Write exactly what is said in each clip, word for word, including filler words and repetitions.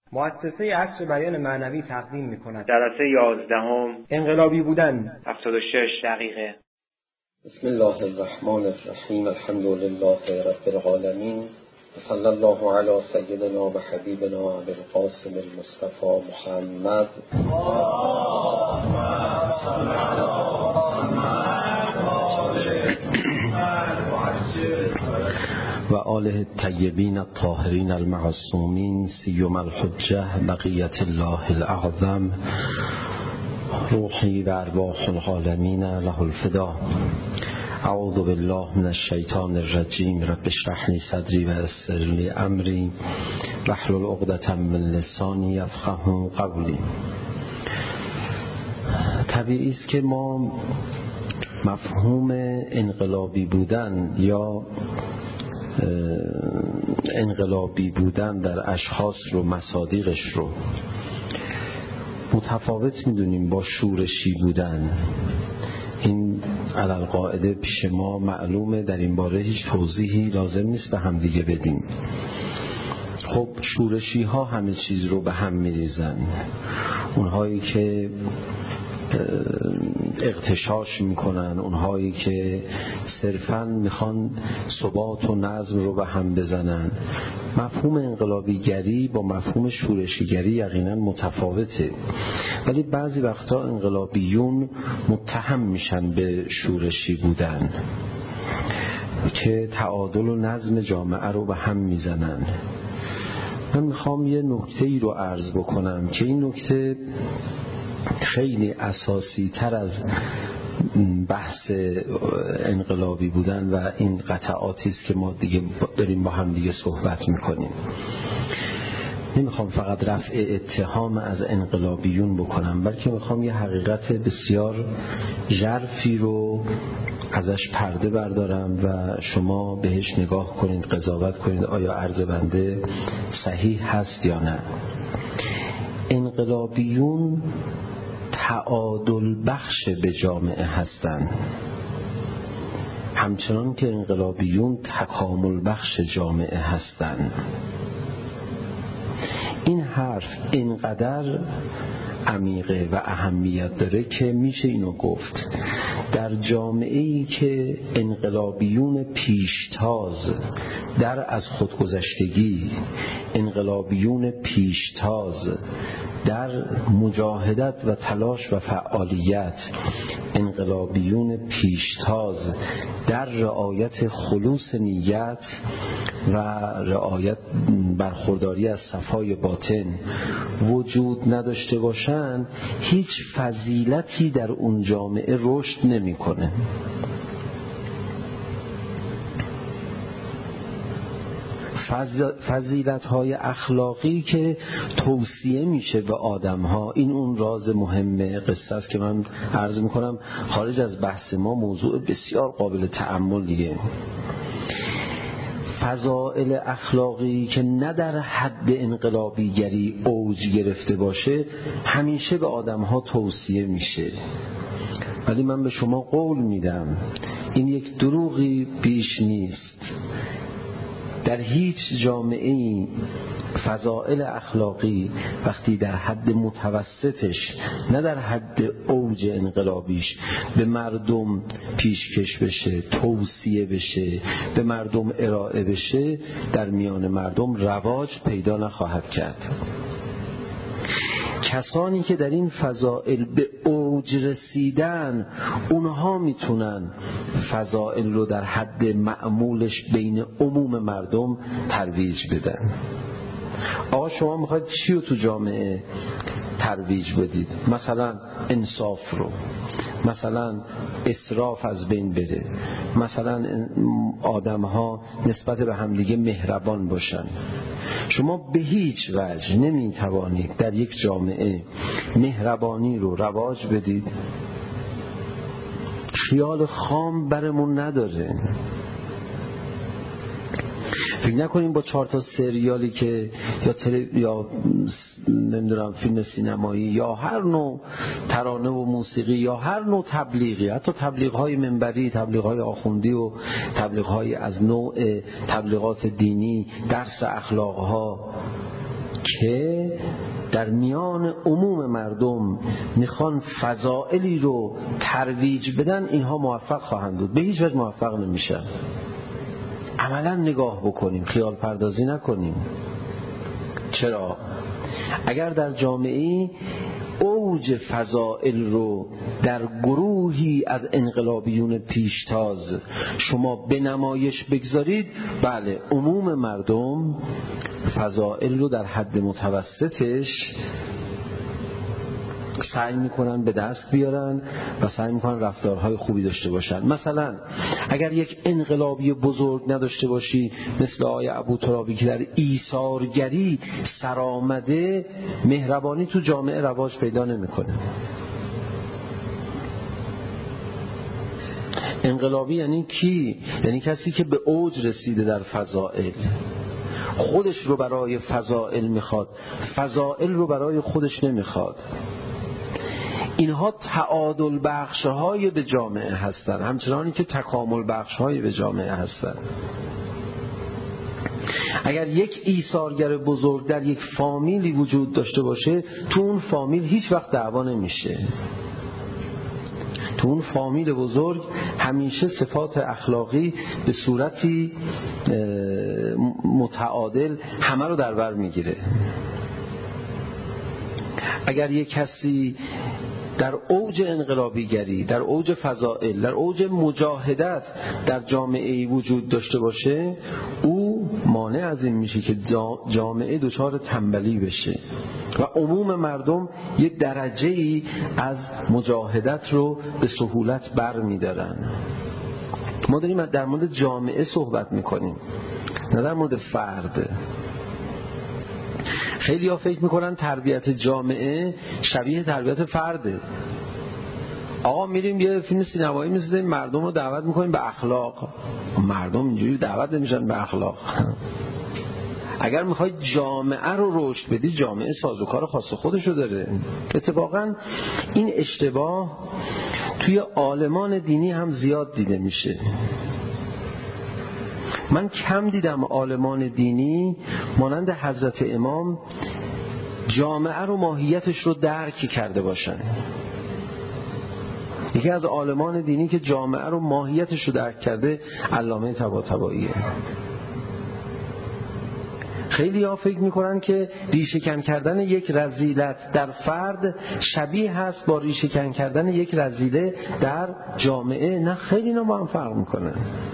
مؤسسه عصر بیان معنوی تقدیم می‌کند. جلسه یازدهم انقلابی بودن هفتاد و شش دقیقه. بسم الله الرحمن الرحیم. الحمد لله رب العالمین و صلی الله علی سیدنا و حبیبنا ابی القاسم المصطفى محمد و آله الطیبین الطاهرین المعصومین سیما الحجة بقیة الله الاعظم روحی و ارواح العالمین له الفدا. اعوذ بالله من الشیطان الرجیم. رب اشرح لی صدری و یسر لی امری واحلل عقدة من لسانی یفقهوا قولی. طبیعی است که ما مفهوم انقلابی بودن یا انقلابی بودن در اشخاص رو، مصادیقش رو متفاوت میدونیم با شورشی بودن. این علل قاعده پیش ما معلومه، در این باره هیچ توضیحی لازم نیست به هم دیگه بدیم. خب شورشی ها همه چیز رو به هم میریزن. اونهایی که اغتشاش میکنن، اونهایی که صرفاً میخوان ثبات و نظم رو به هم بزنن. مفهوم انقلابیگری با مفهوم شورشیگری یقینا متفاوته، ولی بعضی وقتا انقلابیون متهم میشن به شورشی بودن که تعادل و نظم جامعه رو به هم میزنن. من میخوام یه نکته ای رو عرض بکنم که این نکته خیلی اساسی تر از بحث انقلابی بودن و این قطعاتی است که ما دیگه داریم با هم دیگه صحبت میکنیم. نمیخوام فقط رفع اتهام از انقلابیون بکنم، بلکه میخوام یه حقیقت بسیار ژرفی رو ازش پرده بردارم و شما بهش نگاه کنید، قضاوت کنید آیا عرض بنده صحیح هست یا نه. انقلابیون تعادل بخش به جامعه هستند، همچنان که انقلابیون تکامل بخش جامعه هستند. این حرف اینقدر عمیقه و اهمیت داره که میشه اینو گفت در جامعه‌ای که انقلابیون پیشتاز در از خودگذشتگی، انقلابیون پیشتاز در مجاهدت و تلاش و فعالیت، انقلابیون پیشتاز در رعایت خلوص نیت و رعایت برخورداری از صفای باطن وجود نداشته باشند، هیچ فضیلتی در اون جامعه رشد نمی‌کنه. فضیلت‌های اخلاقی که توصیه میشه به آدم‌ها، این اون راز مهمه قصه است که من عرض میکنم خارج از بحث ما موضوع بسیار قابل تأمل دیگه. فضائل اخلاقی که نه در حد انقلابیگری اوج گرفته باشه همیشه به آدم‌ها توصیه میشه، ولی من به شما قول میدم این یک دروغی بیش نیست. در هیچ جامعه‌ای فضائل اخلاقی وقتی در حد متوسطش، نه در حد اوج انقلابیش، به مردم پیشکش بشه، توصیه بشه، به مردم ارائه بشه، در میان مردم رواج پیدا نخواهد کرد. کسانی که در این فضائل به اوج رسیدن، اونها میتونن فضائل رو در حد معمولش بین عموم مردم ترویج بدن. آقا شما میخواید چی رو تو جامعه ترویج بدید؟ مثلا انصاف رو، مثلا اسراف از بین بره، مثلا آدم ها نسبت به همدیگه مهربان باشن. شما به هیچ وجه نمیتوانید در یک جامعه مهربانی رو رواج بدید. خیال خام برمون نداره. فکر نکنیم با چهار تا سریالی که یا تل... یا نمیدونم فیلم سینمایی یا هر نوع ترانه و موسیقی یا هر نوع تبلیغی، حتی تبلیغ‌های منبری، تبلیغ‌های آخوندی و تبلیغ‌های از نوع تبلیغات دینی، درس اخلاق‌ها، که در میان عموم مردم میخوان فضائلی رو ترویج بدن، اینها موفق خواهند بود. به هیچ وجه موفق نمیشن. عملا نگاه بکنیم، خیال پردازی نکنیم. چرا؟ اگر در جامعه اوج فضائل رو در گروهی از انقلابیون پیشتاز شما به نمایش بگذارید، بله عموم مردم فضائل رو در حد متوسطش سعی میکنن به دست بیارن و سعی میکنن رفتارهای خوبی داشته باشن. مثلا اگر یک انقلابی بزرگ نداشته باشی مثل آقای ابوترابی که در ایثارگری سرآمده، مهربانی تو جامعه رواج پیدا نمیکنه. انقلابی یعنی کی؟ یعنی کسی که به اوج رسیده در فضائل، خودش رو برای فضائل میخواد، فضائل رو برای خودش نمیخواد. اینها تعادل بخش‌های به جامعه هستند، همچنانی که تکامل بخش‌های به جامعه هستند. اگر یک ایثارگر بزرگ در یک فامیلی وجود داشته باشه، تو اون فامیل هیچ وقت دعوا نمیشه. تو اون فامیل بزرگ همیشه صفات اخلاقی به صورتی متعادل همه رو در بر میگیره. اگر یک کسی در اوج انقلابیگری، در اوج فضائل، در اوج مجاهدت در جامعه وجود داشته باشه، او مانع از این میشه که جامعه دچار تنبلی بشه و عموم مردم یک درجه‌ای از مجاهدت رو به سهولت بر میدارن. ما داریم در مورد جامعه صحبت میکنیم، نه در مورد فرد. خیلی ها فکر میکنن تربیت جامعه شبیه تربیت فرده. آقا میریم یه فیلم سینمایی میسازیم، مردم رو دعوت میکنیم به اخلاق. مردم اینجوری دعوت نمیشن به اخلاق. اگر میخوای جامعه رو رشد بدی، جامعه سازوکار خاص خودشو داره. اتفاقا این اشتباه توی عالمان دینی هم زیاد دیده میشه. من کم دیدم عالمان دینی مانند حضرت امام جامعه رو، ماهیتش رو درک کرده باشن. یکی از عالمان دینی که جامعه رو، ماهیتش رو درک کرده علامه طباطباییه. خیلی ها فکر میکنن که ریشه کن کردن یک رذیلت در فرد شبیه هست با ریشه کن کردن یک رذیله در جامعه. نه، خیلی اینا با هم فرق میکنن.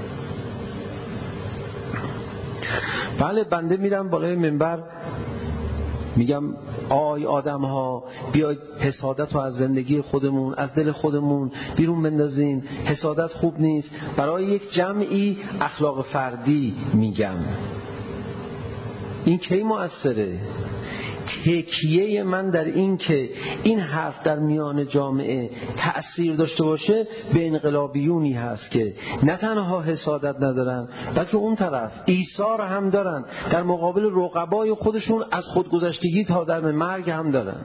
بله، بنده میرم بالای منبر میگم آی آدم ها، بیاید حسادت رو از زندگی خودمون، از دل خودمون بیرون بندازیم. حسادت خوب نیست. برای یک جمعی اخلاق فردی میگم. این کی مؤثره؟ تکیه من در این که این حرف در میان جامعه تأثیر داشته باشه به انقلابیونی هست که نه تنها حسادت ندارن، بلکه اون طرف ایثار هم دارن، در مقابل رقبای خودشون از خودگذشتگی تا در مرگ هم دارن.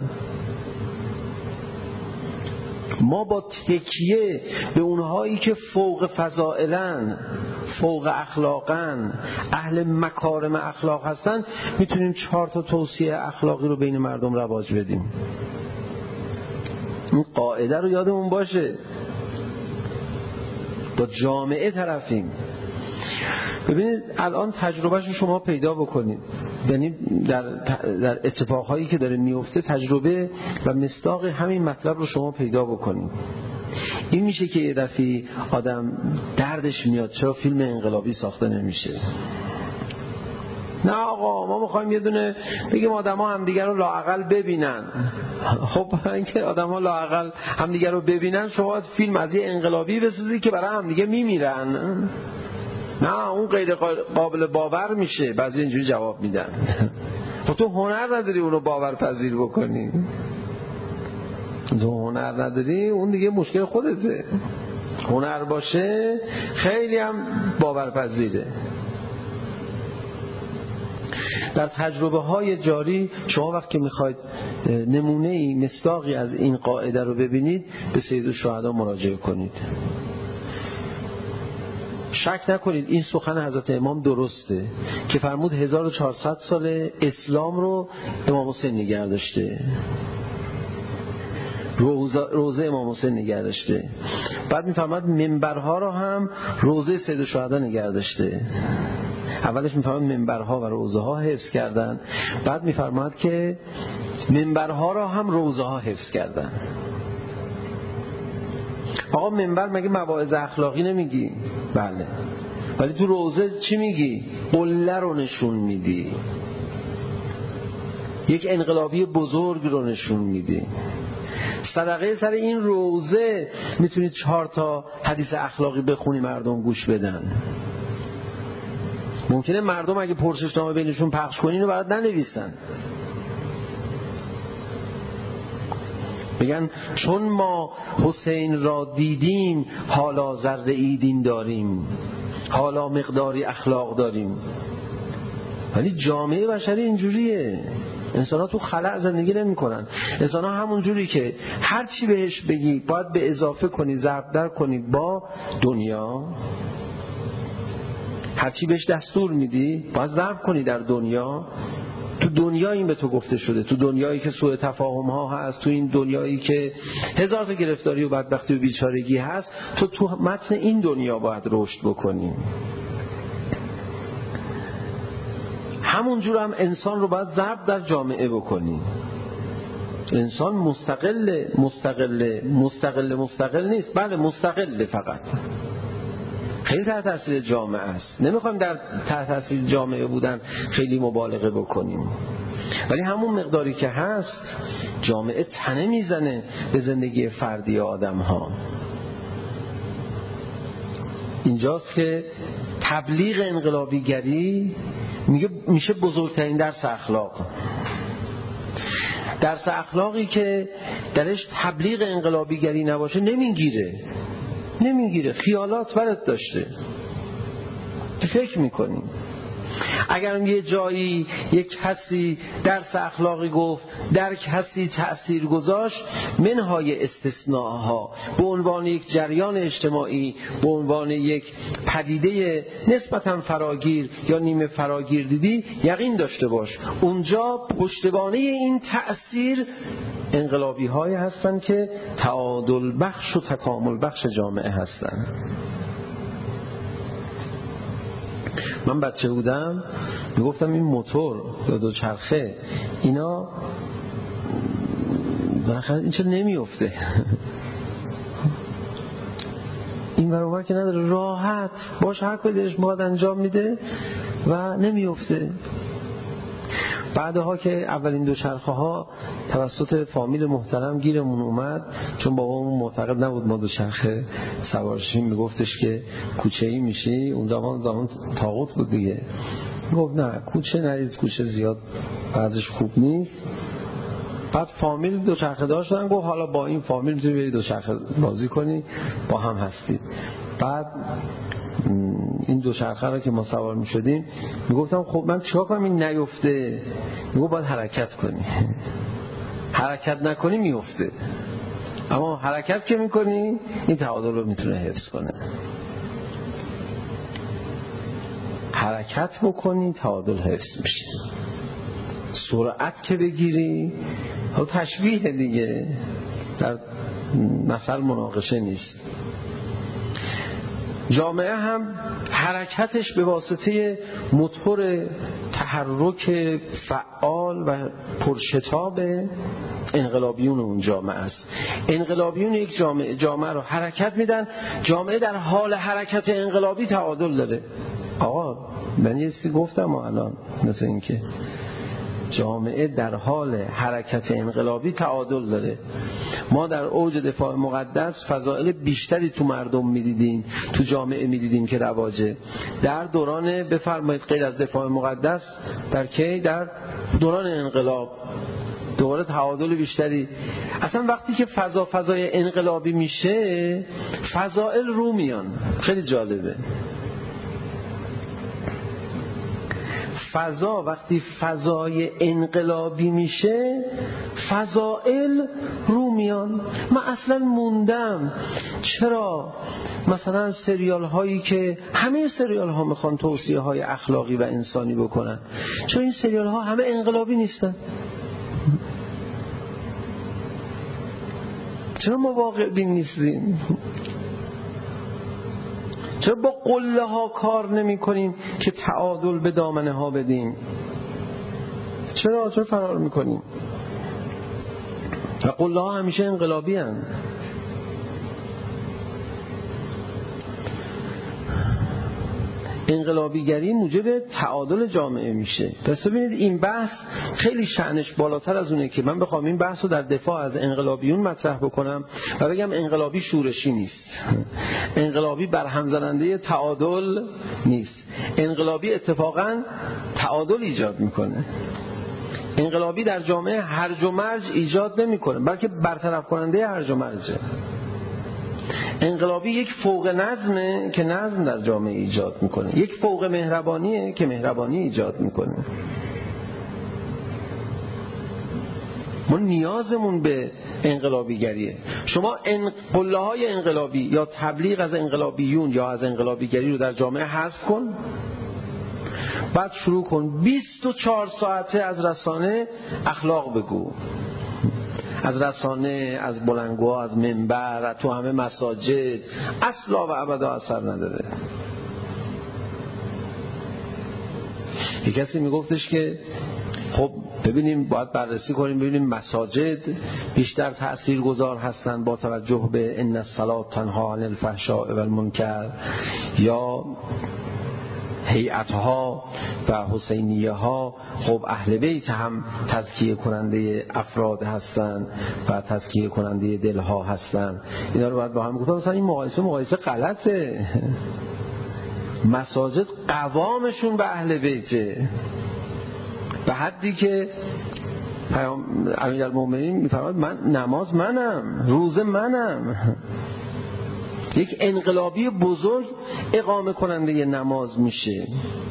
ما با تکیه به اونهایی که فوق فضائلن، فوق اخلاقن، اهل مکارم اخلاق هستن، میتونیم چهار تا توصیه اخلاقی رو بین مردم رواج بدیم. این قاعده رو یادمون باشه. با جامعه طرفیم. ببینید الان تجربهش رو شما پیدا بکنید، یعنی در, در اتفاقهایی که داره میفته تجربه و مصداق همین مطلب رو شما پیدا بکنید. این میشه که یه دفعه آدم دردش میاد چرا فیلم انقلابی ساخته نمیشه. نه آقا، ما میخوایم یه دونه بگیم آدم ها همدیگر رو لااقل ببینن. خب برای اینکه آدم ها لااقل همدیگر رو ببینن شما باید فیلم از یه انقلابی بسازی که برای همدیگه میمیرن. نه، اون غیر قابل باور میشه. بعضی اینجوری جواب میدن خب تو هنر نداری اونو باورپذیر بکنی. تو هنر نداری، اون دیگه مشکل خودته. هنر باشه خیلی هم باورپذیره. در تجربه های جاری شما وقتی میخواید نمونه‌ای مصداقی از این قاعده رو ببینید به سید الشهدا مراجعه کنید. شک نکنید این سخن حضرت امام درسته که فرمود هزار و چهارصد سال اسلام رو امام حسین نگه داشته، روزه, روزه امام حسین نگه داشته. بعد میفرماد منبرها رو هم روزه سید الشهدا نگه داشته. اولش میفرماد منبرها و روزه ها حفظ کردن، بعد میفرماد که منبرها رو هم روزه ها حفظ کردن. آقا منبر مگه مواعظ اخلاقی نمیگی؟ بله، ولی تو روزه چی میگی؟ قله رو نشون میدی، یک انقلابی بزرگ رو نشون میدی. صدقه سر این روزه میتونید چهار تا حدیث اخلاقی بخونی مردم گوش بدن. ممکنه مردم اگه پرسشنامه بینشون پخش کنی اینو برات ننویسن، میگن چون ما حسین را دیدیم حالا ذره ای دین داریم، حالا مقداری اخلاق داریم. ولی جامعه بشری اینجوریه، انسان ها تو خلأ زندگی نمی کنن. انسان ها همون جوری که هر چی بهش بگی باید به اضافه کنی، ضرب در کنی با دنیا، هر چی بهش دستور میدی باید ضرب کنی در دنیا. تو دنیا این به تو گفته شده، تو دنیایی که سوء تفاهم ها هست، تو این دنیایی که هزار تا گرفتاری و بدبختی و بیچارگی هست، تو تو متن این دنیا باید رشد بکنی. همونجور هم انسان رو باید ضرب در جامعه بکنی. انسان مستقل مستقل مستقل مستقل نیست، بله مستقل، فقط خیلی تحت تاثیر جامعه است. نمیخوایم در تحت تاثیر جامعه بودن خیلی مبالغه بکنیم، ولی همون مقداری که هست جامعه تنه میزنه به زندگی فردی آدم ها. اینجاست که تبلیغ انقلابیگری میگه میشه بزرگترین درس اخلاق. درس اخلاقی که درش تبلیغ انقلابیگری نباشه نمیگیره نمیگیره خیالات برات داشته، تو فکر میکنی. اگر یه جایی یک کسی درس اخلاقی گفت، در کسی تأثیر گذاشت، منهای استثناءها، به عنوان یک جریان اجتماعی، به عنوان یک پدیده نسبتاً فراگیر یا نیمه فراگیر دیدی، یقین داشته باش اونجا پشتوانه این تأثیر انقلابی هایی هستن که تعادل بخش و تکامل بخش جامعه هستن. من بچه بودم میگفتم این موتور یا دوچرخه اینا بالاخره این چرا نمیفته؟ این برابر که نداره، راحت باش هر کاری دلش میخواد انجام میده و نمیفته. بعدها که اولین دوچرخه ها توسط فامیل محترم گیرمون اومد، چون بابامون معتقد نبود ما دوچرخه سوار شیم، میگفتش که کوچه‌ای میشی. اون زمان زمان طاغوت بود دیگه، گفت نه کوچه نرید، کوچه زیاد بعضش خوب نیست. بعد فامیل دوچرخه دار شدن، گفت حالا با این فامیل میتونی بری دوچرخه بازی کنی، با هم هستید. بعد این دوچرخه رو که ما سوار می شدیم میگفتم خب من چیکار کنم این نیفته؟ میگفت باید حرکت کنی، حرکت نکنی میفته، اما حرکت که میکنی این تعادل رو میتونه حفظ کنه. حرکت بکنی تعادل حفظ میشه. سرعت که بگیری تشبیه دیگه، در مثل مناقشه نیست. جامعه هم حرکتش به واسطه موتور تحرک فعال و پرشتاب انقلابیون اون جامعه است. انقلابیون یک جامعه جامعه رو حرکت میدن. جامعه در حال حرکت انقلابی تعادل داره. آقا من یه چیزی گفتم الان، مثل این که جامعه در حال حرکت انقلابی تعادل داره. ما در اوج دفاع مقدس فضائل بیشتری تو مردم میدیدیم، تو جامعه میدیدیم که رواجه. در دوران بفرمایید غیر از دفاع مقدس، در کی؟ در دوران انقلاب دوباره تعادل بیشتری. اصلا وقتی که فضا فضای انقلابی میشه فضائل رو میان. خیلی جالبه. فضا وقتی فضای انقلابی میشه فضائل رو میان. من اصلا موندم چرا مثلا سریال هایی که همه سریال ها میخوان توصیه های اخلاقی و انسانی بکنن، چرا این سریال ها همه انقلابی نیستن؟ چرا ما واقع بین نیستیم؟ چرا با قله ها کار نمی کنیم که تعادل به دامنه ها بدیم؟ چرا چرا فرار میکنیم؟ و قله ها همیشه انقلابی هستند. انقلابیگری موجب تعادل جامعه میشه. پس ببینید این بحث خیلی شأنش بالاتر از اونه که من بخوام این بحث رو در دفاع از انقلابیون مطرح بکنم و بگم انقلابی شورشی نیست، انقلابی برهم زننده تعادل نیست، انقلابی اتفاقا تعادل ایجاد میکنه. انقلابی در جامعه هرج و مرج ایجاد نمیکنه، بلکه برطرف کننده هرج و مرجه. انقلابی یک فوق نظمه که نظم در جامعه ایجاد میکنه، یک فوق مهربانیه که مهربانی ایجاد میکنه. ما نیازمون به انقلابیگریه. شما قله های انقلابی یا تبلیغ از انقلابیون یا از انقلابیگری رو در جامعه حذف کن، بعد شروع کن بیست و چهار ساعته از رسانه اخلاق بگو، از رسانه، از بلندگوها، از منبر، تو همه مساجد، اصلا و ابدا اثر نداره. یک کسی میگفتش که خب ببینیم باید بررسی کنیم ببینیم مساجد بیشتر تأثیرگذار هستن با توجه به ان الصلاة تنهی عن الفحشاء و المنکر یا هیئت‌ها و حسینیه ها. خب اهل بیت هم تزکیه کننده افراد هستن و تزکیه کننده دلها هستن. اینا رو باید با هم گفتم. مثلا این مقایسه مقایسه غلطه. مساجد قوامشون به اهل بیته، به حدی که امیرالمومنین میفرماید من نماز منم، روزه منم. یک انقلابی بزرگ اقامه کننده نماز میشه.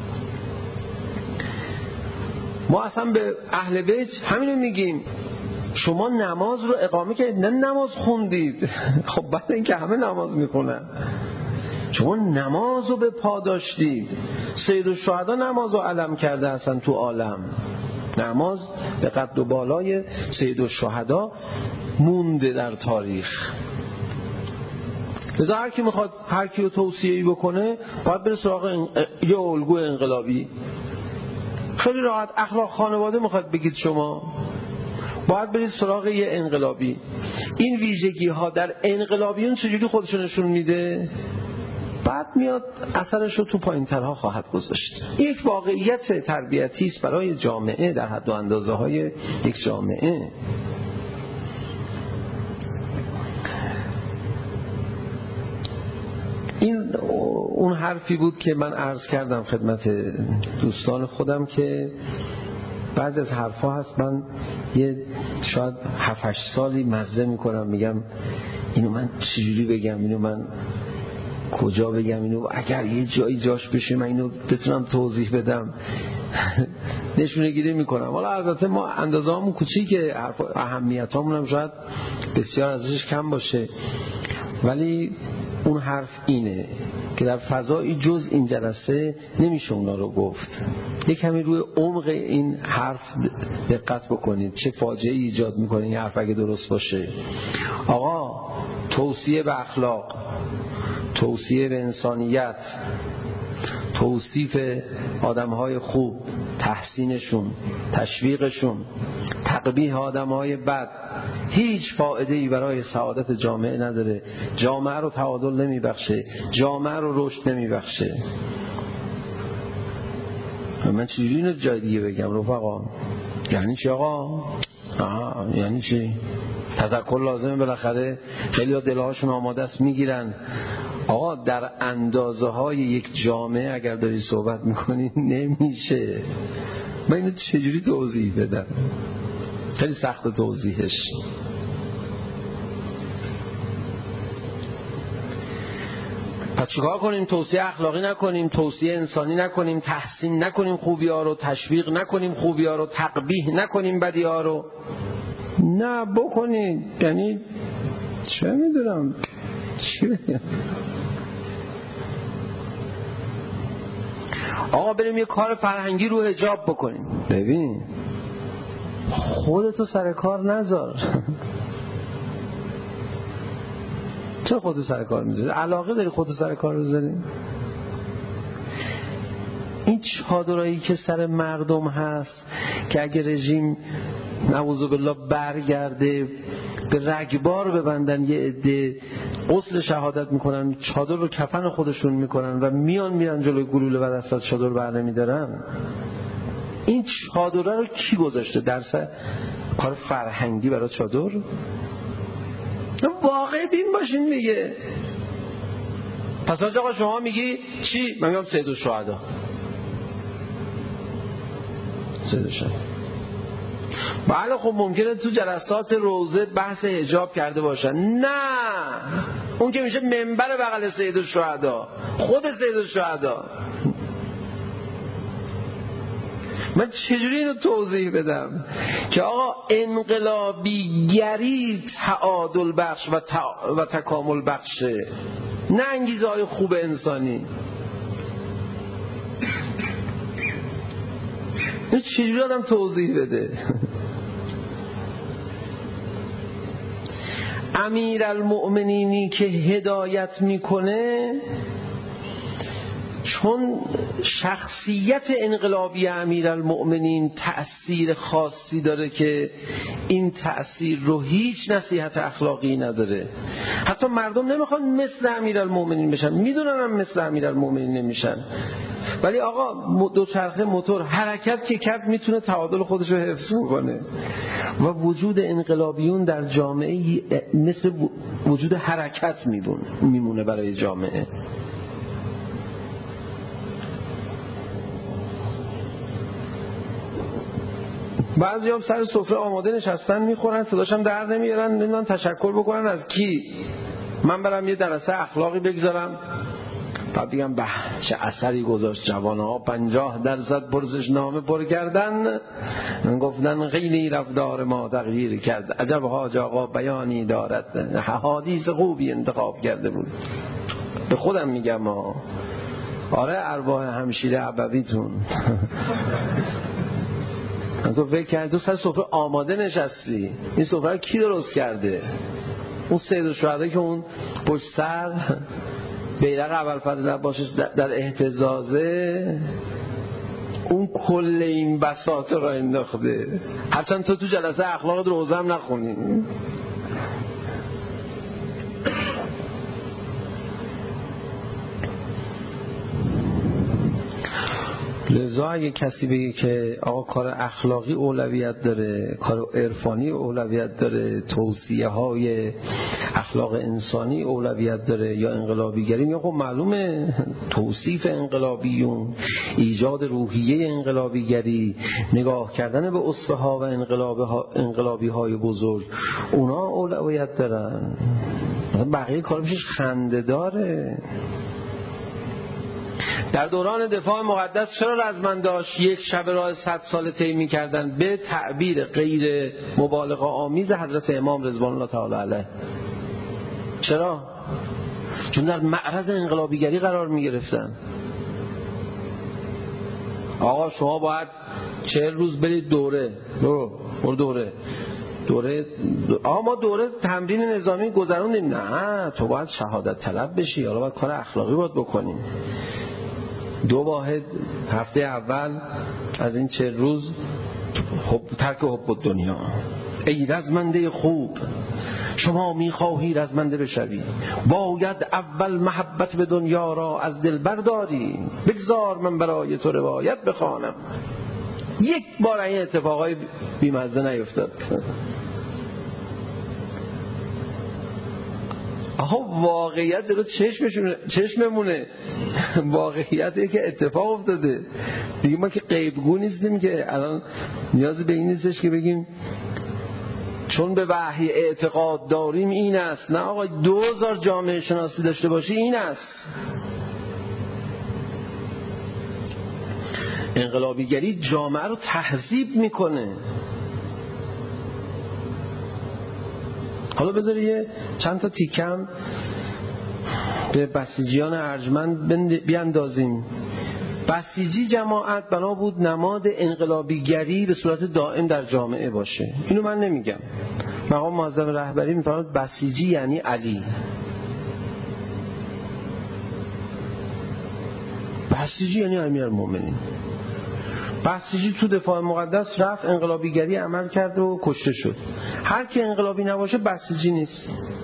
ما اصلا به اهل بیت همینو میگیم، شما نماز رو اقامه کردید نه نماز خوندید. خب بعد اینکه همه نماز میخونن شما نماز رو به پا داشتید. سید الشهدا نماز رو علم کرده اصلا تو عالم. نماز به قد و بالای سید الشهدا مونده در تاریخ. لذا هر کی میخواد هر کی رو توصیه‌ای بکنه باید بره سراغ ان... یه الگو انقلابی. خیلی راحت اخلاق خانواده میخواد بگید شما باید برید سراغ یه انقلابی. این ویژگی ها در انقلابیون چجوری خودشون نشون میده؟ بعد میاد اثرش رو تو پایین ترها خواهد گذاشت. یک واقعیت تربیتی است برای جامعه در حد و اندازه های یک جامعه. این اون حرفی بود که من عرض کردم خدمت دوستان خودم که بعض از حرفا هست من یه شاید هفت هشت سالی مزه میکنم میگم اینو من چجوری بگم، اینو من کجا بگم، اینو اگر یه جایی جاش بشه من اینو بتونم توضیح بدم. نشونه گیری میکنم. حالا البته ما اندازه همون کوچیکه، اهمیت همون هم شاید بسیار ازش کم باشه، ولی اون حرف اینه که در فضایی جز این جلسه نمیشه اونا رو گفت. یک کمی روی عمق این حرف دقت بکنید چه فاجعه ایجاد میکنه این حرف اگه درست باشه. آقا توصیه به اخلاق، توصیه به انسانیت، توصیف آدمهای خوب، تحسینشون، تشویقشون، تقبیح آدمهای بد هیچ فایده‌ای برای سعادت جامعه نداره. جامعه رو تعادل نمیبخشه، جامعه رو رشد نمیبخشه. من چجوری اینو جای دیگه بگم رفقا؟ یعنی چی آقا؟ آها یعنی چی؟ تذکر لازمه بالاخره. خیلی ها دلهاشون آماده است میگیرن. آقا در اندازه های یک جامعه اگر داری صحبت میکنی نمیشه. من اینو چجوری توضیح بدم؟ خیلی سخت توضیحش. پس چیکار کنیم؟ توصیه اخلاقی نکنیم، توصیه انسانی نکنیم، تحسین نکنیم خوبی ها رو، تشویق نکنیم خوبی ها رو، تقبیح نکنیم بدی ها رو. نه بکنید، یعنی چه میدونم چی بگم. آقا بریم یه کار فرهنگی رو حجاب بکنیم. ببین خودتو سر کار نذار. چه خودتو سر کار میذاری؟ علاقه داری خودتو سر کار بذاری؟ این چادرایی که سر مردم هست که اگه رژیم نعوذ بالله برگرده به رگبار ببندن، یه عده غسل شهادت میکنن، چادر رو کفن خودشون میکنن و میان میرن جلوی گلوله و دست از چادر بر نمیدارن. این چادر رو کی گذاشته؟ درس کار فرهنگی برای چادر؟ واقع بین باشین دیگه. پس آقا شما میگی چی؟ من میگم سید الشهدا. سید الشهدا بله خب ممکنه تو جلسات روزه بحث حجاب کرده باشن. نه اون که میشه منبر بغل سید الشهدا، خود سید الشهدا. من چجوری اینو توضیح بدم که آقا انقلابیگری تعادل بخش و, تا... و تکامل بخشه، نه انگیزه های خوب انسانی. این چجوری آدم توضیح بده؟ امیرالمؤمنینی که هدایت میکنه، چون شخصیت انقلابی امیرالمؤمنین تأثیر خاصی داره که این تأثیر رو هیچ نصیحت اخلاقی نداره. حتی مردم نمیخوان مثل امیرالمؤمنین بشن، میدونن هم مثل امیرالمؤمنین نمیشن، ولی آقا دوچرخه موتور حرکت که کرد میتونه تعادل خودش رو حفظ کنه. و وجود انقلابیون در جامعه مثل وجود حرکت میمونه برای جامعه. بعضی هم سر سفره آماده نشستن میخورن، صداشم در نمیارن، نمیدونن تشکر بکنن از کی. من برم یه درس اخلاقی بگذارم، بعد بگم به چه اثری گذاشت جوانها، پنجاه درصد پرسش نامه پر کردن، گفتن خیلی رفتار ما تغییر کرد، عجب حاج آقا بیانی دارد، حدیث خوبی انتخاب کرده بود. به خودم میگم ها، آره ارواح همشیره ابویتون. تو فکر کردی تو سر سفره آماده نشستی، این سفره رو کی درست کرده؟ اون سید الشهدا که اون پشت سر بیرق ابوالفضل عباسی در اهتزازه، اون کل این بساطه را انداخته. هرچند تو تو جلسه اخلاق روزه هم نخونی. لذا اگه کسی بگه که آقا کار اخلاقی اولویت داره، کار عرفانی اولویت داره، توصیه های اخلاق انسانی اولویت داره یا انقلابیگری، یا خب معلومه توصیف انقلابیون، ایجاد روحیه انقلابیگری، نگاه کردن به اسوه ها و انقلابی های بزرگ، اونا اولویت دارن. بقیه کار میشه خنده داره. در دوران دفاع مقدس چرا رزمند داشت یک شب راه صد سال طی می‌کردن به تعبیر غیر مبالغه آمیز حضرت امام رضوان الله تعالی علیه؟ چرا؟ چون در معرض انقلابیگری قرار می‌گرفتن. آقا شما باید چهل روز برید دوره، برو برو دوره دوره آقا ما دوره تمرین نظامی گذروندیم. نه تو باید شهادت طلب بشی، حالا باید کار اخلاقی باید بکنیم. دو واحد هفته اول از این چه روز خب ترک حب دنیا. ای رزمنده خوب، شما میخواهی رزمنده بشوی، باید اول محبت به دنیا را از دل برداری. بگذار من برای تو روایت بخوانم. یک بار این اتفاقای بیمزه نیفتاد. آها واقعیت رو چشمشونه چشممونه. واقعیتیه که اتفاق افتاده دیگه. ما که غیبگو نیستیم که الان نیازی به این نیستش که بگیم چون به وحی اعتقاد داریم این است. نه آقا، دوزار جامعه شناسی داشته باشی این است. انقلابیگری جامعه رو تهذیب میکنه. حالا بذار یه چند تا تیکم به بسیجیان ارجمند بیاندازیم. بسیجی جماعت بنا بود نماد انقلابیگری به صورت دائم در جامعه باشه. اینو من نمیگم، مقام معظم رهبری میفرماد بسیجی یعنی علی. بسیجی یعنی امیرالمومنین. بسیجی تو دفاع مقدس رفت انقلابیگری عمل کرد و کشته شد. هر کی انقلابی نباشه بسیجی نیست.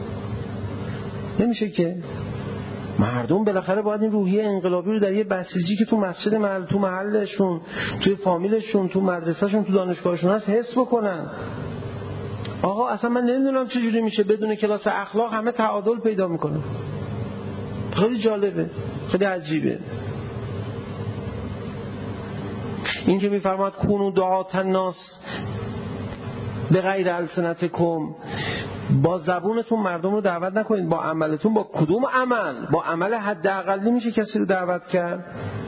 نمیشه که. مردم بالاخره باید این روحیه انقلابی رو در یه بسیجی که تو مسجد محل، تو محلشون، توی فامیلشون، تو مدرسهشون، تو دانشگاهشون هست حس بکنن. آقا اصلا من نمیدونم چجوری میشه بدون کلاس اخلاق همه تعادل پیدا میکنن. خیلی جالبه، خیلی عجیبه. این که میفرماد کونو دعات الناس به غیر السنتکم، با زبونتون مردم رو دعوت نکنید، با عملتون. با کدوم عمل؟ با عمل حداقلی میشه کسی رو دعوت کرد؟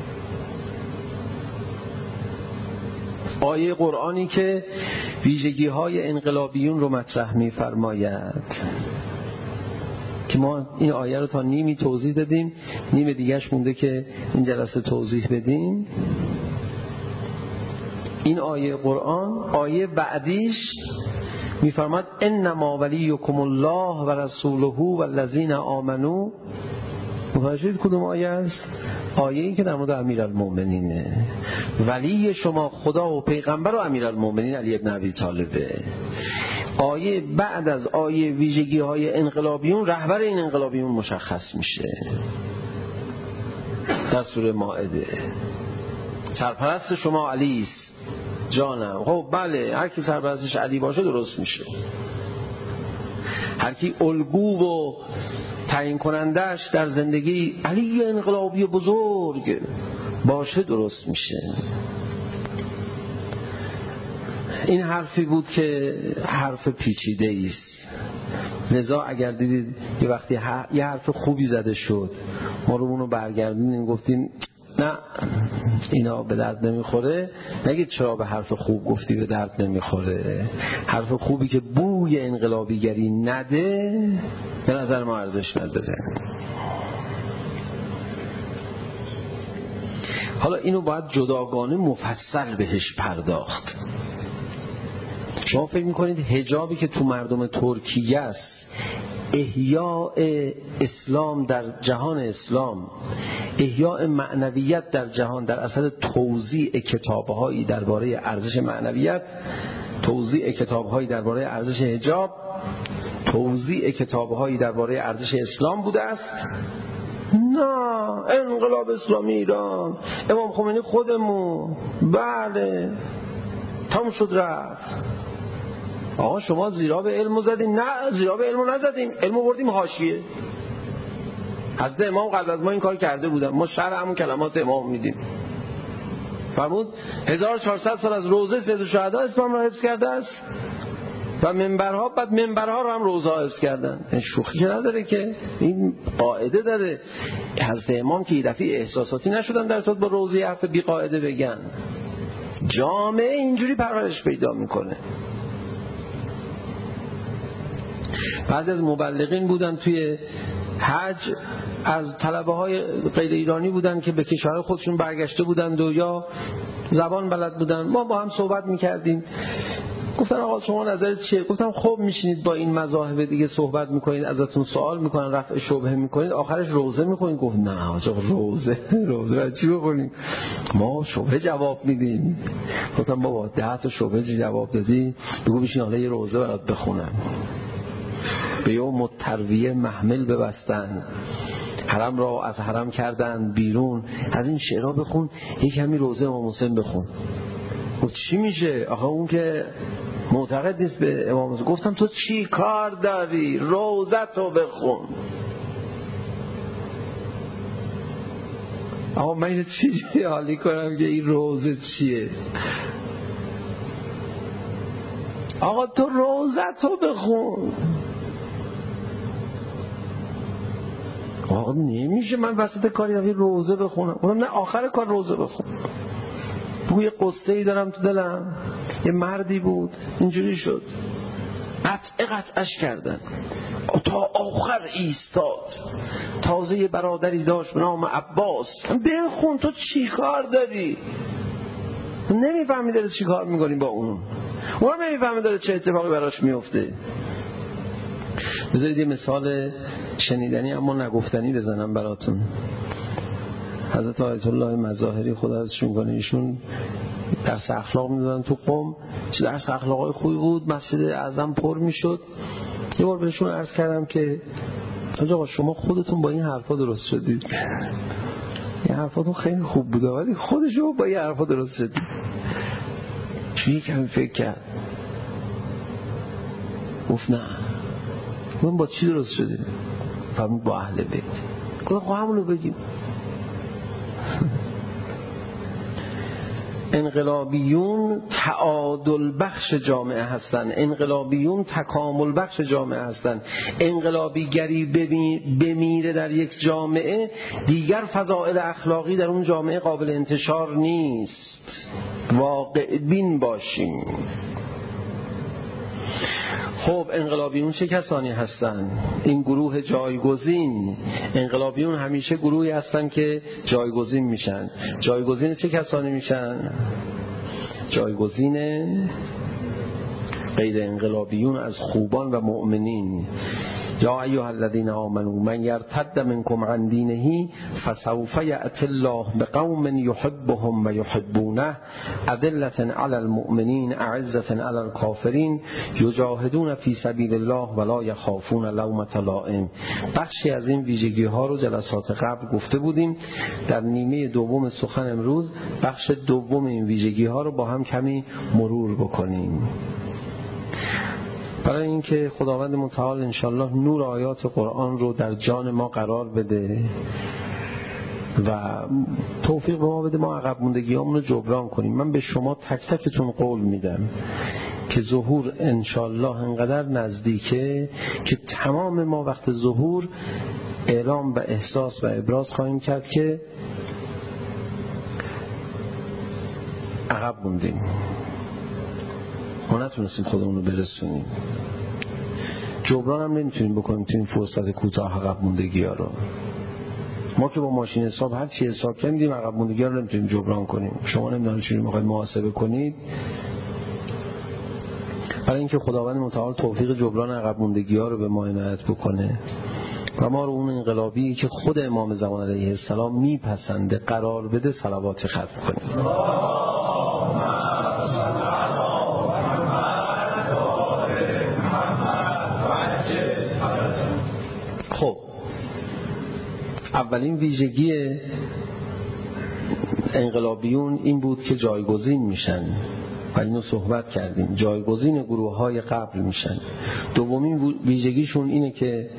آیه قرآنی که ویژگی های انقلابیون رو مطرح میفرماید که ما این آیه رو تا نیمی توضیح دادیم، نیم دیگهش مونده که این جلسه توضیح بدیم. این آیه قرآن، آیه بعدیش میفرماد انما ولیکم الله و رسوله و الذین آمنوا. متوجه کدوم آیه است؟ آیه ای که در مورد امیرالمومنینه. ولی شما خدا و پیغمبر و امیرالمومنین علی بن ابی طالبه. آیه بعد از آیه ویژگی های انقلابیون، رهبر این انقلابیون مشخص میشه در سوره مائده. سرپرست شما علی است جانم. خب بله، هر کی سرپرستش علی باشه درست میشه. هر کی الگو و تعیین کنندش در زندگی علی انقلابی بزرگ باشه درست میشه. این حرفی بود که حرف پیچیده است. لذا اگر دیدید یه وقتی یه حرف خوبی زده شد، ما رو اونو برگردونیم گفتیم نه اینا به درد نمیخوره، نگید چرا به حرف خوب گفتی به درد نمیخوره. حرف خوبی که بوی انقلابیگری نده به نظر ما ارزش نداره. حالا اینو باید جداگانه مفصل بهش پرداخت. شما فکر میکنید حجابی که تو مردم ترکیه است احیاء اسلام در جهان اسلام، احیاء معنویت در جهان در اثر توزیع کتاب‌هایی درباره ارزش معنویت، توزیع کتاب‌هایی درباره ارزش حجاب، توزیع کتاب‌هایی درباره ارزش اسلام بوده است؟ نه، انقلاب اسلامی ایران، امام خمینی خودمون، بله تموم شد رفت. آقا شما زیرا به علمو زدیم؟ نه زیرا به علمو نزدیم، علمو بردیم حاشیه. حضرت امام قبل از ما این کار کرده بودن، ما شرح همون کلمات امام میدیم. فرمود هزار و چهارصد سال از روزه سید الشهدا اسلام را حفظ کرده است و منبرها، بعد منبرها رو هم روزه حفظ کردن. این شوخی که نداره که، این قاعده داره. حضرت امام که یه دفعه احساساتی نشدن در صورت با روزه حرف بی قاعده بگن. جامعه اینجوری پرورش پیدا میکنه. بعضی از مبلغین بودن توی حج، از طلبه های غیر ایرانی بودن که به کشور خودشون برگشته بودن و یا زبان بلد بودن. ما با هم صحبت میکردیم، گفتن آقا شما نظرت چیه؟ گفتم خب میشینید با این مذاهب دیگه صحبت میکنید، ازتون سوال میکنن، رفع شبهه میکنید، آخرش روزه میخونید. گفت نه آقا روزه روزه برای چی بخونیم؟ ما شبهه جواب میدیم. گفتم بابا ده تا شبهه جواب دادی، بگو بشین حالا یه روزه برات بخونم. به یوم الترویه محمل ببستن، حرم را از حرم کردن بیرون. از این شعرها بخون، یک کمی روزه امام حسین بخون. گفت چی میشه؟ آخه اون که معتقد نیست به امام حسین. گفتم تو چی کار داری؟ روزه تو بخون. آقا من اینو چی حالی کنم که این روزه چیه؟ آقا تو روزه تو بخون. آقا نمیشه من وسط کاری داری روزه بخونم. گفتم نه آخر کار روزه بخون. بگو یه قصه ای دارم تو دلم، یه مردی بود اینجوری شد. قطع قطعش کردن، تا آخر ایستاد. تازه یه برادری داشت به نام عباس، بخون تو چی کار داری؟ نمیفهمی داره چی کار میکنی با اون، اون نمیفهمی داره چه اتفاقی براش میفته. بذارید یه مثال شنیدنی اما نگفتنی بزنم براتون. حضرت آیت الله مظاهری خدا ازشون کنه، ایشون درس اخلاق میدادن تو قم، چه درس اخلاقای خوبی بود، مسجد اعظم پر میشد. یه بار بهشون عرض کردم که آقا شما خودتون با این حرفا درست شدید، این حرفاتون خیلی خوب بوده ولی خودشون با این حرفا درست شدید. چی کمی فکر کرد، گفت نه من با چی درست شده؟ فهمید با اهل بیت. گفت خب همونو بگیم. انقلابیون تعادل بخش جامعه هستن، انقلابیون تکامل بخش جامعه هستن. انقلابیگری بمیره در یک جامعه، دیگر فضائل اخلاقی در اون جامعه قابل انتشار نیست. واقع بین باشیم. خب انقلابیون چه کسانی هستن؟ این گروه جایگزین. انقلابیون همیشه گروهی هستن که جایگزین میشن. جایگزین چه کسانی میشن؟ جایگزین غیر انقلابیون از خوبان و مؤمنین. یا ایها الذین آمنوا من یرتد منکم عن دینه فسوف یأتی الله بقوم یحبهم و یحبونه اذلة علی المؤمنین اعزة علی الکافرین یجاهدون فی سبیل الله ولا یخافون لومة لائم. بخشی از این ویژگی ها رو جلسات قبل گفته بودیم. در نیمه دوم سخن امروز بخش دوم این ویژگی ها رو با هم کمی مرور بکنیم، برای اینکه خداوند متعال انشالله نور آیات قرآن رو در جان ما قرار بده و توفیق به ما بده ما عقب موندگیامون رو جبران کنیم. من به شما تک تکتون قول میدم که ظهور انشالله انقدر نزدیکه که تمام ما وقت ظهور اعلام و احساس و ابراز خواهیم کرد که عقب موندیم، ما نتونستیم خودمون رو برسونیم. جبران هم نمیتونیم بکنیم تو این فرصت کوتاه عقب موندگی ها رو. ما که با ماشین حساب هر چی حساب کردیم عقب موندگی ها رو نمیتونیم جبران کنیم. شما نمیدونید چجوری میخواید محاسبه کنید. برای اینکه خداوند متعال توفیق جبران عقب موندگی ها رو به ما عنایت بکنه و ما رو اون انقلابی که خود امام زمان علیه السلام میپسنده قرار بده، صلوات ختم کنیم. خب اولین ویژگی انقلابیون این بود که جایگزین میشن و اینو صحبت کردیم، جایگزین گروه های قبل میشن. دومین ویژگیشون اینه که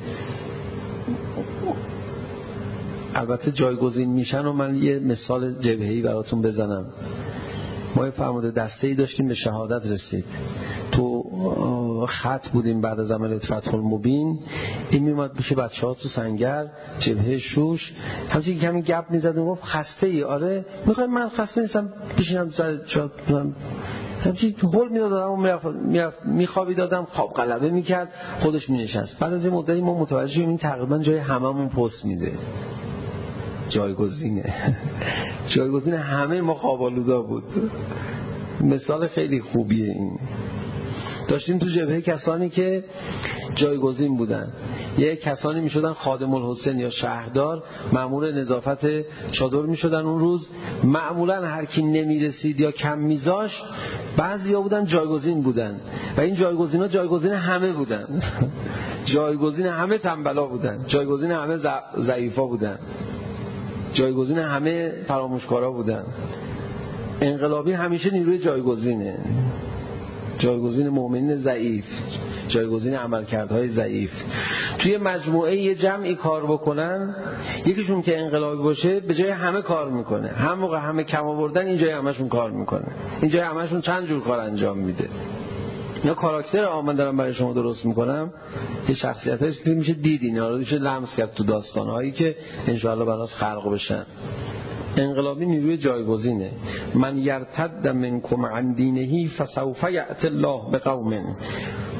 البته جایگزین میشن و من یه مثال جبهه‌ای براتون بزنم. ما یه فرموده دسته‌ای داشتیم به شهادت رسید، تو خط بودیم بعد از عملیات فتح المبین. این میومد پیش بچه‌ها تو سنگر جبهه شوش، همچنین کمی گپ میزد و گفت خسته ای؟ آره. میخوای من خسته نیستم بشینم سر جا، همچنین هول میدادم و میرفت میخوابی دادم، خواب غلبه میکرد، خودش مینشست. بعد از این مدتی ما متوجه شدیم این تقریبا جای هممون پست میده. جایگزینه جایگزین همه ما خوابالودا بود. مثال خیلی خوبیه این. داشتیم تو جبهه کسانی که جایگزین بودن. یه کسانی میشدن خادم الحسین یا شهردار، مأمور نظافت چادر میشدن اون روز. معمولا هر کی نمیرسید یا کم میذاشت، بعضیا بودن جایگزین بودن و این جایگزینا جایگزین همه بودن. جایگزین همه تنبلا بودن، جایگزین همه ضعیفا بودن، جایگزین همه فراموشکارا بودن. انقلابی همیشه نیروی جایگزینه، جایگزین مؤمنین ضعیف، جایگزین عملکردهای ضعیف. توی مجموعه یه جمعی کار بکنن، یکیشون که انقلابی باشه به جای همه کار میکنه، هم موقع همه کم آوردن این جای همشون کار میکنه، این جای همشون چند جور کار انجام میده. یا کاراکتر آمن دارم برای شما درست میکنم، یه شخصیت هایی که میشه دید، اینا رو میشه لمس کرد تو داستانهایی که انشاءالله براش خلق بشن. انقلابی نیروی جایگزینه. من یرتد منکم عن دینه فسوف یأتی الله بقوم.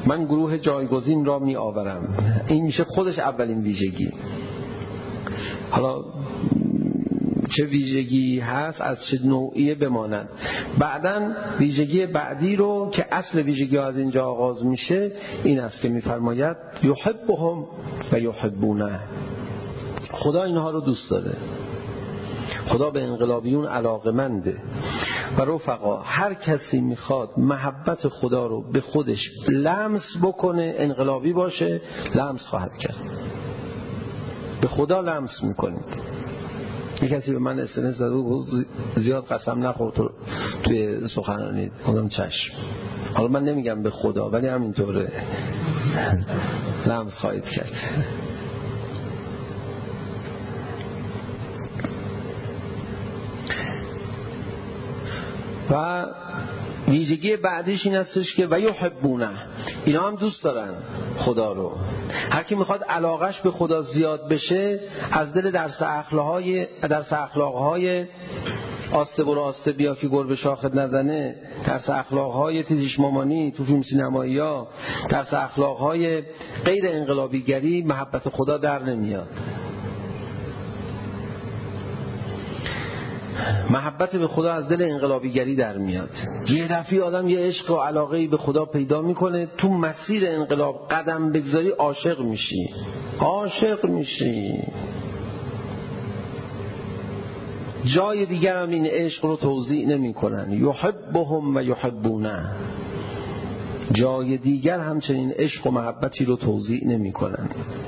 من گروه جایگزین را می آورم. این میشه خودش اولین ویژگی. حالا چه ویژگی هست، از چه نوعیه بماند. بعدن ویژگی بعدی رو که اصل ویژگی از اینجا آغاز میشه این است که میفرماید یحبهم و یحبونه. خدا اینها رو دوست داره. خدا به انقلابیون علاقه‌منده و رفقا هر کسی میخواد محبت خدا رو به خودش لمس بکنه، انقلابی باشه، لمس خواهد کرد. به خدا لمس میکنید. یک کسی به من اسمس داد و زیاد قسم نخور تو توی سخنرانی. گفتم چشم. حالا من نمیگم به خدا ولی همینطوره لمس خواهید کرد. و ویژگی بعدیش این هستش که و یحبونه، اینا هم دوست دارن خدا رو. هر کی میخواد علاقش به خدا زیاد بشه از دل درس اخلاقهای درس اخلاقهای آسته برو آسته بیا که گربه شاخت نزنه، درس اخلاقهای تیزیش مامانی تو فیلم سینمایی ها، درس اخلاقهای غیر انقلابیگری محبت خدا در نمیاد. محبت به خدا از دل انقلابیگری در میاد. یه دفعه آدم یه عشق و علاقه‌ای به خدا پیدا میکنه، تو مسیر انقلاب قدم بگذاری عاشق میشی عاشق میشی جای دیگر هم این عشق رو توضیح نمی کنن. یحبهم و یحبونه. جای دیگر همچنین عشق و محبتی رو توضیح نمی کنن.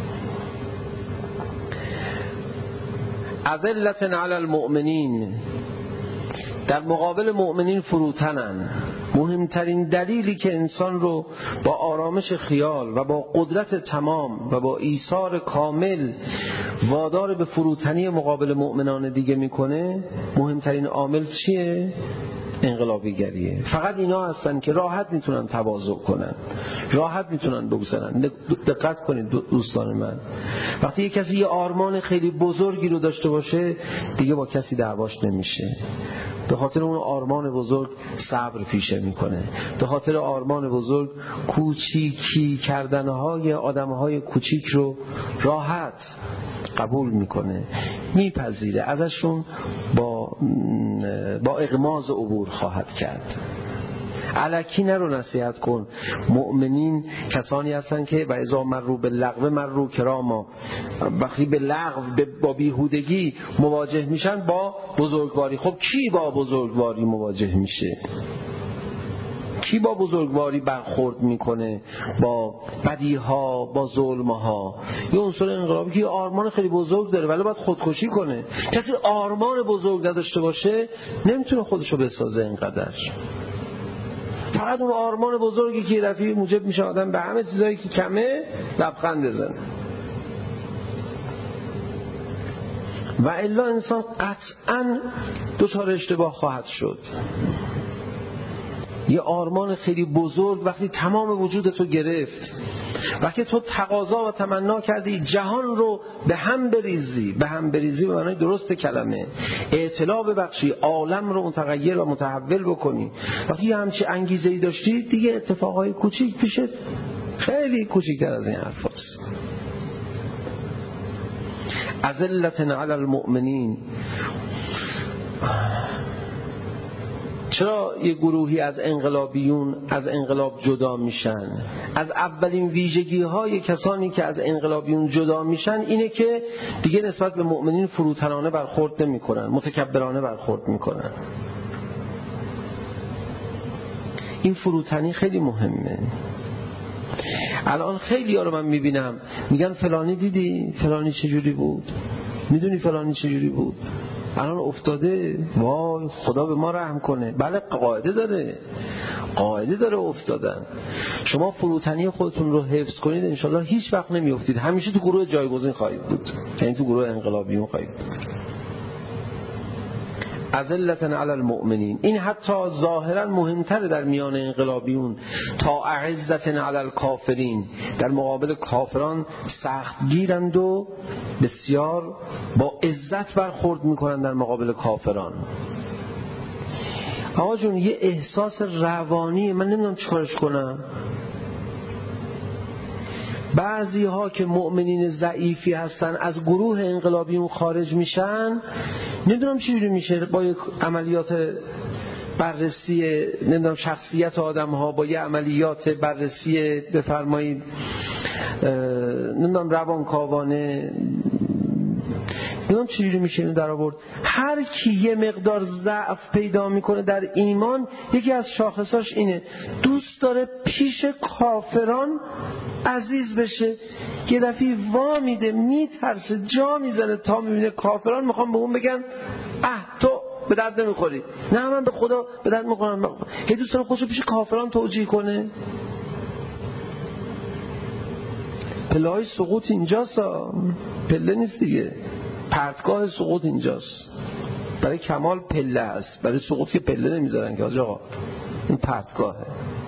اذلة علی المؤمنین، در مقابل مؤمنین فروتنن. مهمترین دلیلی که انسان رو با آرامش خیال و با قدرت تمام و با ایثار کامل وادار به فروتنی مقابل مؤمنان دیگه میکنه، مهمترین عامل چیه؟ انقلابیگریه. فقط اینا هستن که راحت میتونن تواضع کنن، راحت میتونن بگذارن. دقت کنید دوستان من، وقتی یک کسی یه آرمان خیلی بزرگی رو داشته باشه دیگه با کسی دعواش نمیشه. به خاطر اون آرمان بزرگ صبر پیشه میکنه. به خاطر آرمان بزرگ کوچیکی کردنهای آدمهای کوچیک رو راحت قبول میکنه، میپذیره، ازشون با با اغماض عبور خواهد کرد. الکی نرو نصیحت کن. مؤمنین کسانی هستن که و اذا مروا باللغو مروا کراما، وقتی به لغو با بیهودگی مواجه میشن با بزرگواری. خب کی با بزرگواری مواجه میشه؟ کی با بزرگواری برخورد میکنه؟ با بدیها، با ظلمها. یه عنصر انقلابی که آرمان خیلی بزرگ داره ولی باید خودکشی کنه. کسی آرمان بزرگ نداشته باشه نمیتونه خودشو بسازه اینقدر. فقط اون آرمان بزرگی که رفیع موجب میشه آدم به همه چیزایی که کمه لبخند بزنه. و الا انسان قطعاً دچار اشتباه خواهد شد. یه آرمان خیلی بزرگ وقتی تمام وجودتو گرفت، وقتی تو تقاضا و تمنا کردی جهان رو به هم بریزی، به هم بریزی به معنای درست کلمه، اطلاع ببخشی، عالم رو متغیر و متحول بکنی، وقتی یه همچی انگیزه‌ای داشتی دیگه اتفاقای کوچیک پیشت خیلی کوچیک‌تر از این حرف هست. اذلة علی المؤمنین. چرا یه گروهی از انقلابیون از انقلاب جدا میشن؟ از اولین ویژگی های کسانی که از انقلابیون جدا میشن اینه که دیگه نسبت به مؤمنین فروتنانه برخورد نمی کنن، متکبرانه برخورد میکنن. این فروتنی خیلی مهمه. الان خیلی ها رو من میبینم میگن فلانی دیدی فلانی چجوری بود، میدونی فلانی چجوری بود، الان افتاده، وای خدا به ما رحم کنه. بله قاعده داره، قاعده داره افتادن. شما فروتنی خودتون رو حفظ کنید انشالله هیچ وقت نمیافتید، همیشه تو گروه جایگزین خواهید بود، یعنی تو گروه انقلابیون خواهید بود. اذلة علی المؤمنین. این حتی ظاهرا مهمتره در میان انقلابیون تا اعزة علی الکافرین. در مقابل کافران سخت گیرند و بسیار با عزت برخورد میکنن در مقابل کافران. آقا جون یه احساس روانی، من نمیدونم چیکارش کنم. بعضی ها که مؤمنین ضعیفی هستن از گروه انقلابیون خارج میشن، نمیدونم چجوری میشه با یک عملیات بررسی نمیدونم شخصیت آدم ها، با یه عملیات بررسی بفرمایید نمیدونم روانکاوانه، نمیدونم چجوری میشه اینو در آورد. هر کی یه مقدار ضعف پیدا میکنه در ایمان، یکی از شاخصاش اینه دوست داره پیش کافران عزیز بشه. یه دفعه وا میده، میترسه، جا میزنه تا میبینه کافران میخوام به اون بگن اه تو به درد نمیخوری، نه من به خدا به درد میخورم. هی دوست داره خودشو پیش کافران توجیه کنه. پله های سقوط اینجاست، پله نیست دیگه، پرتگاه سقوط اینجاست. برای کمال پله است، برای سقوط که پله نمیذارن که آقا این پرتگاهه.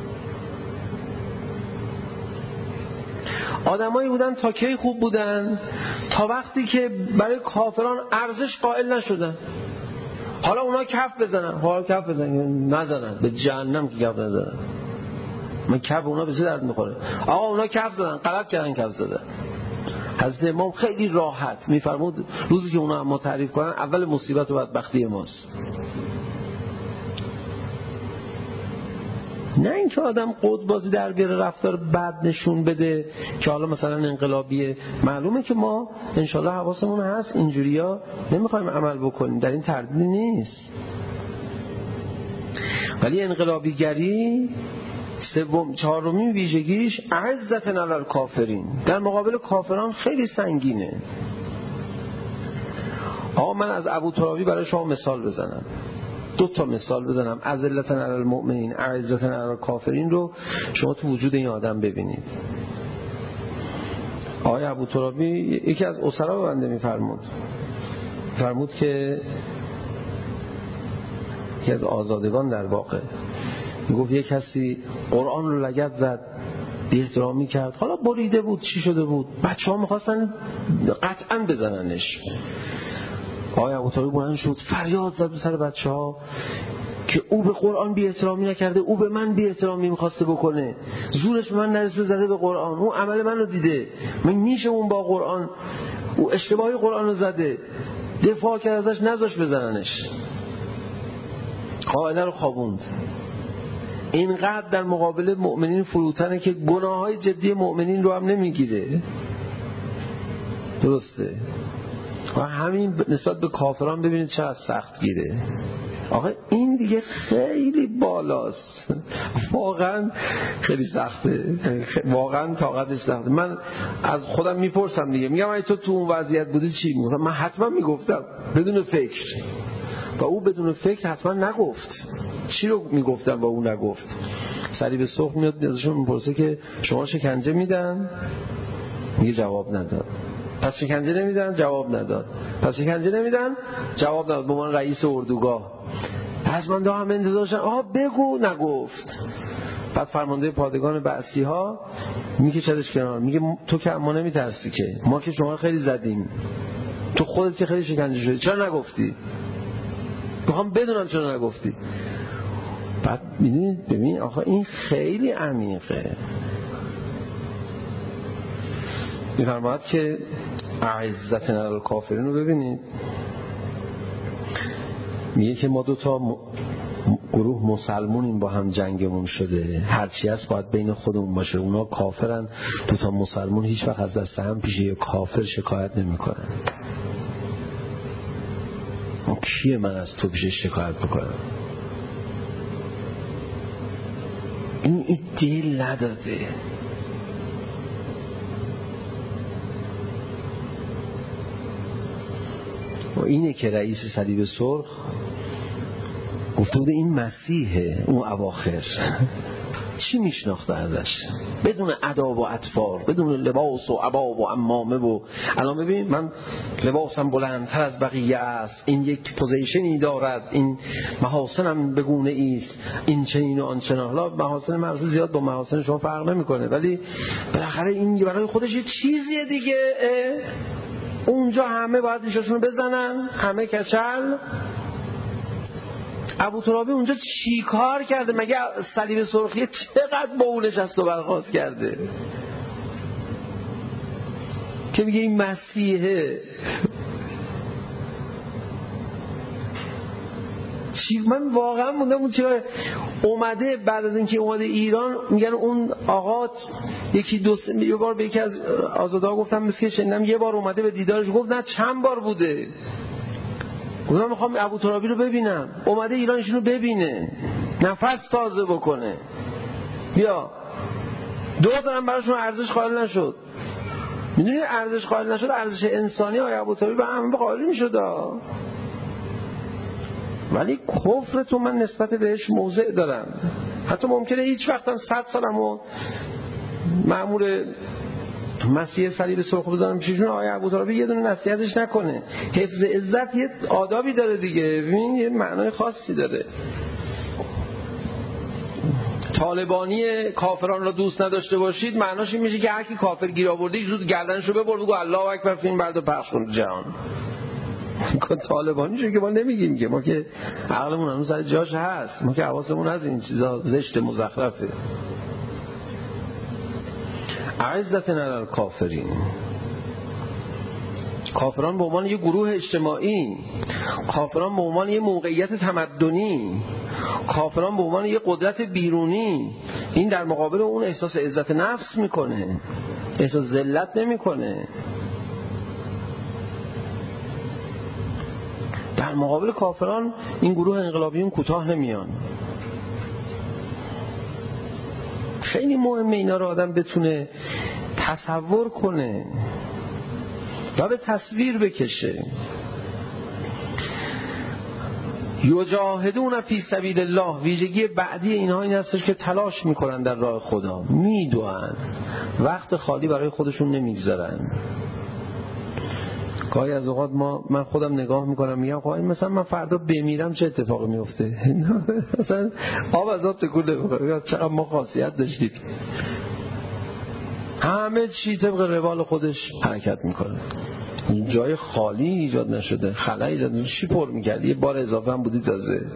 آدمایی بودن تا کی خوب بودن؟ تا وقتی که برای کافران ارزش قائل نشدن. حالا اونا کف بزنن، حالا کف بزنن، نزنن، به جهنم که کف نزنن. من کف اونا به چه درد میخوره؟ آقا اونا کف زدن، غلط کردن کف زدن. حضرت امام خیلی راحت میفرمود روزی که اونا ما تعریف کنن اول مصیبت و بدبختی ماست. نه اینکه آدم قد بازی در بیاره، رفتار بد نشون بده که حالا مثلا انقلابیه. معلومه که ما انشالله حواسمون هست اینجوریا نمیخوایم عمل بکنیم، در این تردید نیست. ولی انقلابیگری سوم چهارمین ویژگیش عزت علی الکافرین، در مقابل کافران خیلی سنگینه. آقا من از ابوترابی برای شما مثال بزنم، دو تا مثال بزنم. اذلة علی المؤمنین اعزة علی الکافرین رو شما تو وجود این آدم ببینید. آقای ابوترابی یکی از اسرا به بنده میفرمود فرمود که یکی از آزادگان در واقع میگفت یک کسی قرآن رو لگد زد، بی احترامی کرد، حالا بریده بود، چی شده بود، بچه ها میخواستن قطعا بزننش. آقای ابوطالب بلند شد فریاد زد به سر بچه ها که او به قرآن بی احترامی نکرده، او به من بی احترامی میخواسته بکنه، زورش به من نرسه زده به قرآن، او عمل من رو دیده، من میشه اون با قرآن، او اشتباهی قرآن رو زده، دفاع کرد ازش، نذاش بزننش، قاعده رو خوابوند. اینقدر در مقابل مؤمنین فروتنه که گناههای جدی مؤمنین رو هم نمیگیره. درسته؟ و همین نسبت به کافران ببینید چقدر سخت گیره. آقا این دیگه خیلی بالاست، واقعا خیلی سخته، واقعا طاقتش سخته. من از خودم میپرسم دیگه، میگم اگه تو تو اون وضعیت بودی چی میگفتم؟ من حتما میگفتم بدون فکر، و او بدون فکر حتما نگفت. چی رو میگفتم و او نگفت؟ صلیب سرخ میاد ازشون میپرسه که شما شکنجه میدن؟ میگه جواب نداد. پس شکنجه نمیدن؟ جواب نداد. پس شکنجه نمیدن؟ جواب نداد. به من رئیس اردوگاه. پس من دا هم انتظارشن آها بگو، نگفت. بعد فرمانده پادگان بعثی ها میگه چدش کنار، میگه تو که ما نمیترسی که، ما که شما رو خیلی زدیم، تو خودت که خیلی شکنجه شدی، چرا نگفتی؟ میخوام بدونم چرا نگفتی. بعد ببینید ببین آخه این خیلی عمیقه. میفرماید که اعزت علی الکافرین رو ببینید، میگه که ما دو تا م... گروه مسلمونیم با هم جنگمون شده، هرچی هست باید بین خودمون باشه. اونا کافرن، دو تا مسلمون هیچ وقت از دست هم پیش یه کافر شکایت نمی کنن. کیه من از تو پیش شکایت بکنم؟ این این دل نداده. و اینه که رئیس صلیب سرخ گفته بوده این مسیحه. اون اواخر چی میشناخته ازش؟ بدون اداب و اطفار، بدون لباس و عباب و عمامه. و الان ببین من لباسم بلندتر از بقیه است، این یک پوزیشنی دارد، این محاسنم بگونه ایست، این چنین و آنچنان. حالا محاسن مرسو زیاد با محاسن شما فرق نمیکنه، ولی بالاخره این برای خودش یه چیزیه دیگه. اونجا همه باید ریشاشونو بزنن، همه کچل. ابوترابی اونجا چی کار کرده؟ مگه صلیب سرخی چقدر با اون نشست و برخاست کرده؟ که میگه این مسیحه. چی من واقعا موندم اون چیه اومده بعد از اینکه اومده ایران. میگن اون آقا یکی دو سه یه بار به یکی از آزادها گفتم مسکه شنیدم یه بار اومده به دیدارش، گفت نه چند بار بوده. گفتم میخوام ابوترابی رو ببینم. اومده ایرانشون رو ببینه، نفس تازه بکنه. بیا دو دارم براشون ارزش قائل نشد. میدونی ارزش قائل نشد، ارزش انسانی آقای ابوترابی به همه قائل میشد. ولی کفر تو من نسبت بهش موضع دارم. حتی ممکنه هیچ وقتم صد سالم و مأمور مسیح صلیب سرخ بزنم پیششون آقای ابوترابی یه دونه نصیحتش نکنه. حفظ عزت یه آدابی داره دیگه، ببین یه معنای خاصی داره. طالبانی کافران را دوست نداشته باشید معناش این میشه که هر کی کافر گیر آورده یک روز گردنشو ببر بگو الله اکبر فیلم برد و پخش کن جهان. طالبانی شو که ما نمیگیم که ما که عقلمون هنوز سر جاش هست، ما که حواسمون از این چیزا زشت مزخرفه. عزتنا علی الکافرین، کافران به عنوان یه گروه اجتماعی، کافران به عنوان یه موقعیت تمدنی، کافران به عنوان یه قدرت بیرونی، این در مقابل اون احساس عزت نفس میکنه، احساس ذلت نمیکنه. در مقابل کافران این گروه انقلابیون کوتاه نمیان. خیلی مهمه اینا رو آدم بتونه تصور کنه و به تصویر بکشه. یجاهدون فی سبیل الله، ویژگی بعدی اینها این هستش که تلاش میکنن در راه خدا، میدوئن، وقت خالی برای خودشون نمیگذارن. گاهی از اوقات ما من خودم نگاه میکنم میگم خب مثلا من فردا بمیرم چه اتفاقی میفته؟ مثلا آب از آب تکون نمیخوره. چقدر ما خاصیت داشتیم، همه چی طبق روال خودش حرکت میکنه، جای خالی ایجاد نشده، خلا ایجاد نشده. چی پر میکردی؟ یه بار اضافه هم بودی تازه.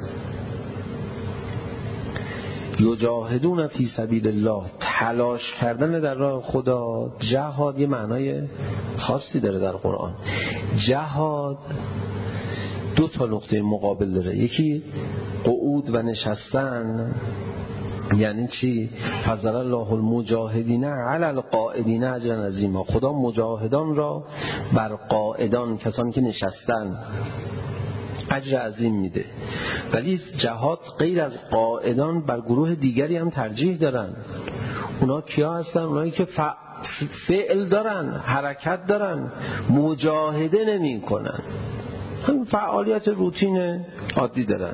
یجاهدون فی سبیل الله، تلاش کردن در راه خدا. جهاد یه معنای خاصی داره در قرآن. جهاد دو تا نقطه مقابل داره، یکی قعود و نشستن. یعنی چی؟ فضل الله المجاهدین علی القاعدین اجرا عظیما، خدا مجاهدان را بر قاعدان، کسانی که نشستن، اجر عظیم میده. ولی جهاد غیر از قاعدان بر گروه دیگری هم ترجیح دارن. اونا کیا هستن؟ اونایی که ف... فعل دارن، حرکت دارن، مجاهده نمی کنن، هم فعالیت روتین عادی دارن.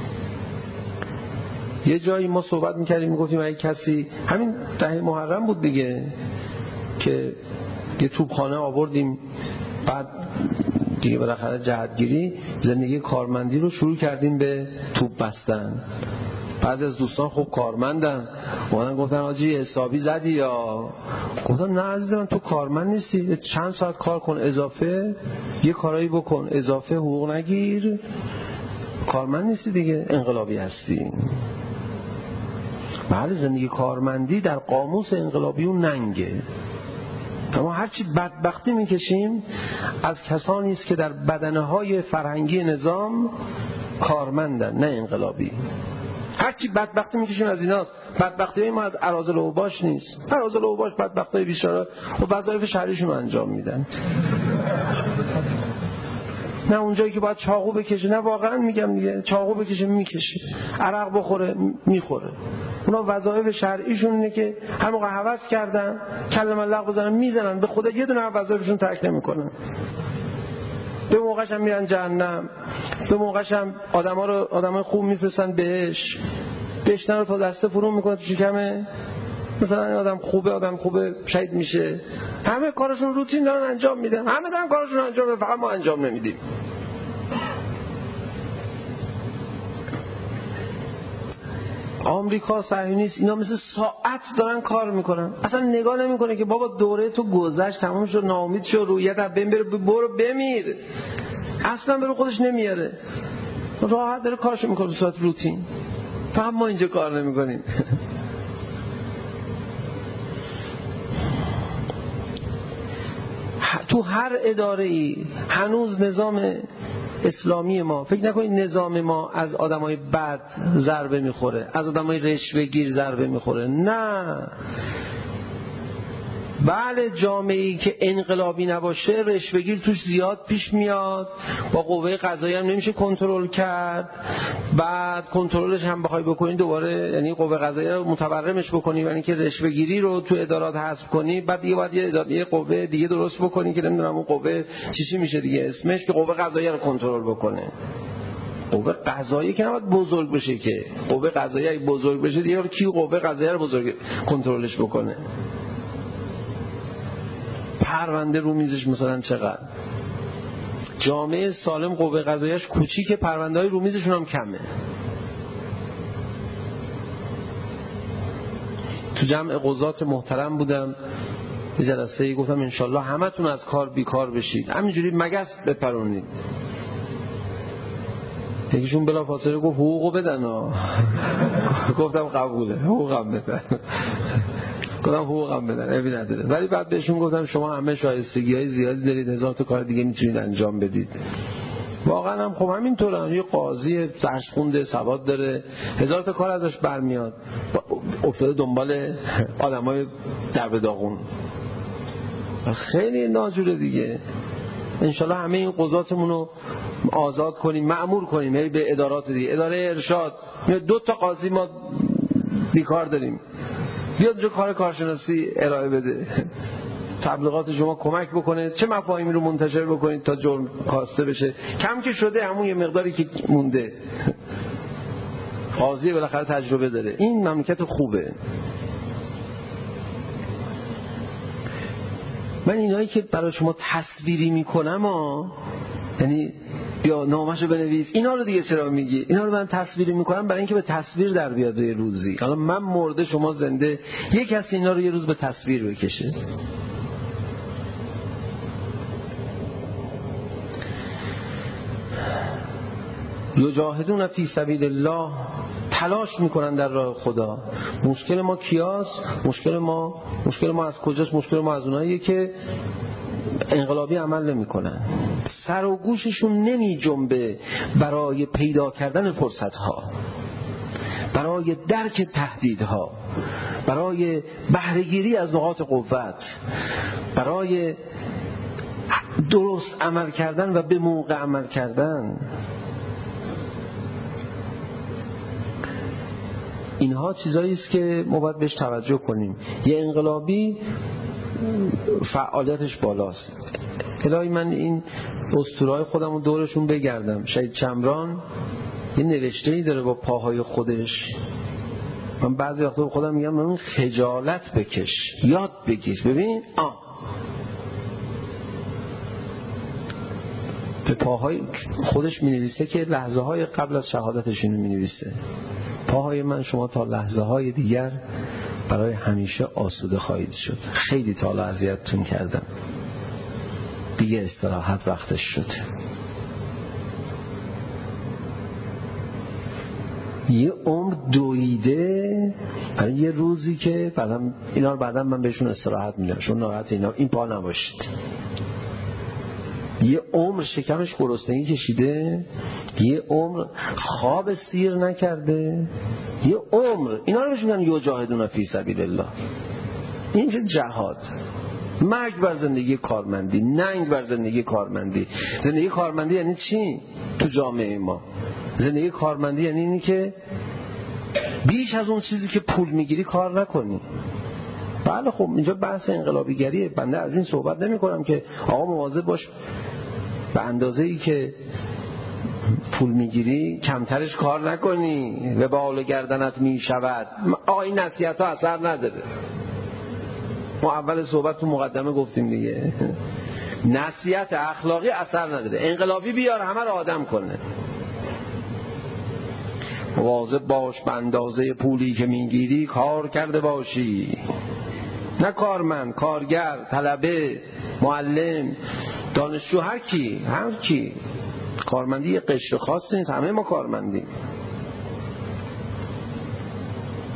یه جایی ما صحبت میکردیم میگفتیم اگه کسی، همین ده محرم بود دیگه، که یه توپخانه آوردیم، بعد دیگه بالاخره جهتگیری زندگی کارمندی رو شروع کردیم به توپ بستن. بعضی از دوستان خوب کارمندن، اومدن گفتن آجی حسابی زدی یا؟ گفتم نه عزیزم تو کارمند نیستی، چند ساعت کار کن اضافه، یه کارایی بکن اضافه، حقوق نگیر، کارمند نیستی دیگه، انقلابی هستی. بله زندگی کارمندی در قاموس انقلابیون ننگه. اما هرچی بدبختی میکشیم از کسانی است که در بدنه‌های فرهنگی نظام کارمندن، نه انقلابی. هرچی بدبختی میکشیم از ایناست. بدبختی ما از اراذل اوباش نیست. اراذل اوباش بدبختای بیچاره و وظایف شهریشون انجام میدن. نه اونجایی که باید چاقو بکشه، نه واقعا میگم دیگه، چاقو بکشه میکشه، عرق بخوره میخوره. اونا وظایف شرعیشون اینه که هر موقع هوس کردن کلمه الله بزنن میزنن، به خدا یه دونه وظایفشون ترک نمیکنن. به موقعش هم میرن جهنم، به موقعش هم آدما رو آدمای خوب میفرستن بهش، دشنه رو تا دسته فرو میکنه تو شکمه. مثلا این آدم خوبه، آدم خوبه شهید میشه. همه کارشون روتین دارن انجام میدن، همه دارن کارشون انجام میدن، فقط ما انجام نمیدیم. آمریکا صهیونیست اینا مثل ساعت دارن کار میکنن، اصلا نگاه نمیکنه که بابا دوره تو گذشت، تمام شد، ناامید شد، رویت از بین بره، برو بمیر. اصلا برو خودش نمیاره، راحت داره کارشو میکنه به صورت روتین. فقط ما اینجا کار نمیکنیم. تو هر اداره‌ای هنوز نظام اسلامی ما، فکر نکنید نظام ما از آدمای بد ضربه میخوره، از آدمای رشوه‌گیر ضربه میخوره، نه. بله جامعه‌ای که انقلابی نباشه رشوه‌گیر توش زیاد پیش میاد، با قوه قضاییه هم نمیشه کنترل کرد، بعد کنترلش هم بخوای بکنی دوباره یعنی قوه قضاییه رو متورمش بکنی، یعنی که رشوه‌گیری رو تو ادارات حذف کنی، بعد دیگه باید یه اداره قوه دیگه درست بکنی که نمیدونم اون قوه چی چی میشه دیگه اسمش، که قوه قضاییه رو کنترل بکنه. قوه قضاییه که نباید بزرگ بشه، که قوه قضاییه بزرگ بشه دیگه کی قوه قضاییه رو بزرگ کنترلش بکنه؟ پرونده رو میزش مثلا چقدر؟ جامعه سالم قوه قضاییش کوچیکه، پرونده‌های رو میزشون هم کمه. تو جمع قضات محترم بودم یه جلسه‌ای، گفتم انشالله همتون از کار بیکار بشید، همینجوری مگس بپرونید. یکیشون بلافاصله گفت حقوقو بدن ها. گفتم قبوله، حقوقم بدن. گفتم حقوقم بدن، ابی نداره. ولی بعد بهشون گفتم شما همه شایستگی‌های زیادی دارید، هزار تا کار دیگه میتونید انجام بدید. واقعا هم خب همینطوره، یه قاضی درس خونده، سواد داره، هزار تا کار ازش برمیاد، افتاده دنبال آدمای درب داغون. خیلی ناجوره دیگه. انشالله همه این قضاتمون رو آزاد کنیم، مأمور کنیم به ادارات دیگه، اداره ارشاد، دو تا قاضی ما بیکار داریم، بیاد جو کار کارشناسی ارائه بده، تبلیغات شما کمک بکنه، چه مفاهیمی رو منتشر بکنید تا جرم کاسته بشه. کم که شده، همون یه مقداری که مونده. قاضی بالاخره تجربه داره. این مملکت خوبه. من اینایی که برای شما تصویری میکنم ها، یعنی بیا نامشو بنویس، اینا رو دیگه چرا میگی؟ اینا رو من تصویری میکنم برای اینکه به تصویر در بیاد یه روزی. حالا من مرده شما زنده، یک کسی اینا رو یه روز به تصویر بکشه. یجاهدون فی سبیل الله، تلاش میکنن در راه خدا. مشکل ما کیاست؟ مشکل ما مشکل ما از کجاست؟ مشکل ما از اوناییه که انقلابی عمل نمیکنن، سر و گوششون نمی جنبه برای پیدا کردن فرصتها، برای درک تهدیدها، برای بهره‌گیری از نقاط قوت، برای درست عمل کردن و به موقع عمل کردن. اینها چیزایی است که ما باید بهش توجه کنیم. یه انقلابی فعالیتش بالاست. الهی من این اسطوره‌های خودم رو دورشون بگردم. شهید شمران یه نوشته‌ای داره با پاهای خودش. من بعضی وقتا به خودم میگم من خجالت بکش، یاد بگیر. ببین آه به پاهای خودش می‌نویسه که لحظه های قبل از شهادتش اینو می‌نویسه: پاهای من شما تا لحظه های دیگر برای همیشه آسوده خواهید شد. خیلی تا حالا اذیتتون کردم، دیگه استراحت وقتش شد. یه عمر دویده برای یه روزی که بعدم اینا رو بعدم من بهشون استراحت میدم، شما ناراحت اینا این پا نباشید. یه عمر شکمش گرسنگی کشیده، یه عمر خواب سیر نکرده، یه عمر اینا رو بهش میگن یجاهدون فی سبیل الله. این میشه جهاد. مرگ بر زندگی کارمندی، ننگ بر زندگی کارمندی. زندگی کارمندی یعنی چی تو جامعه ما؟ زندگی کارمندی یعنی اینی که بیش از اون چیزی که پول میگیری کار نکنی. بله خب اینجا بحث انقلابیگریه، بنده از این صحبت نمی کنم که آقا مواظب باش به اندازه ای که پول میگیری کمترش کار نکنی و بال گردنت میشود. آقا این نصیحت ها اثر نداره. ما اول صحبت تو مقدمه گفتیم دیگه، نصیحت اخلاقی اثر نداره. انقلابی بیار همه رو آدم کنه. مواظب باش به اندازه پولی که میگیری کار کرده باشی، نه کارمند، کارگر، طلبه، معلم، دانشجو، هر کی هر کی. کارمندی یه قشر خاص نیست، همه ما کارمندیم.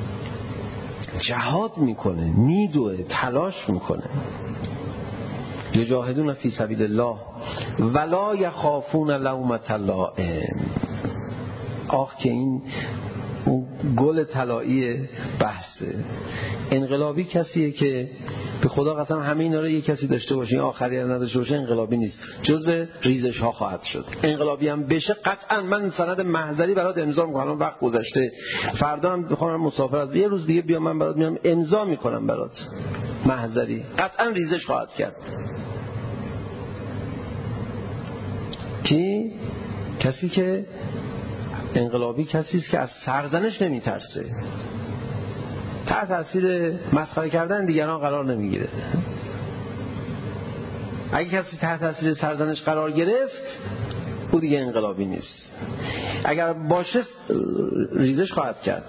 جهاد میکنه، میدوه، تلاش میکنه. یجاهدون فی سبیل الله ولا یخافون لومة لائم. آخ که این اون گل طلایی بحثه. انقلابی کسیه که به خدا قسم همه اینا رو یک کسی داشته باشه، این آخری رو نداشته باشه، انقلابی نیست، جزء ریزش ها خواهد شد. انقلابی هم بشه قطعا من سند محضری برات امضا میکنم، وقت گذشته، فردا هم بخوام مسافرت، یه روز دیگه بیام من برات میام امضا میکنم برات محضری، قطعا ریزش خواهد کرد. کی؟ کسی که انقلابی کسی است که از سرزنش نمیترسه، تحت تاثیر مسخره کردن دیگران قرار نمیگیره. اگه کسی تحت تاثیر سرزنش قرار گرفت او دیگه انقلابی نیست، اگر باشه ریزش خواهد کرد.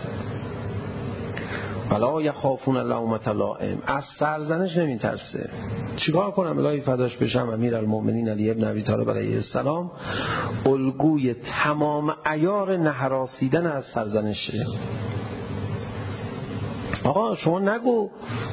ولا یخافون لومة لائم، از سرزنش نمیترسه. چیکار کنم الهی فداش بشم امیرالمومنین علی ابن ابی طالب علیه السلام الگوی تمام عیار نهراسیدن از سرزنشه. آقا شما نگو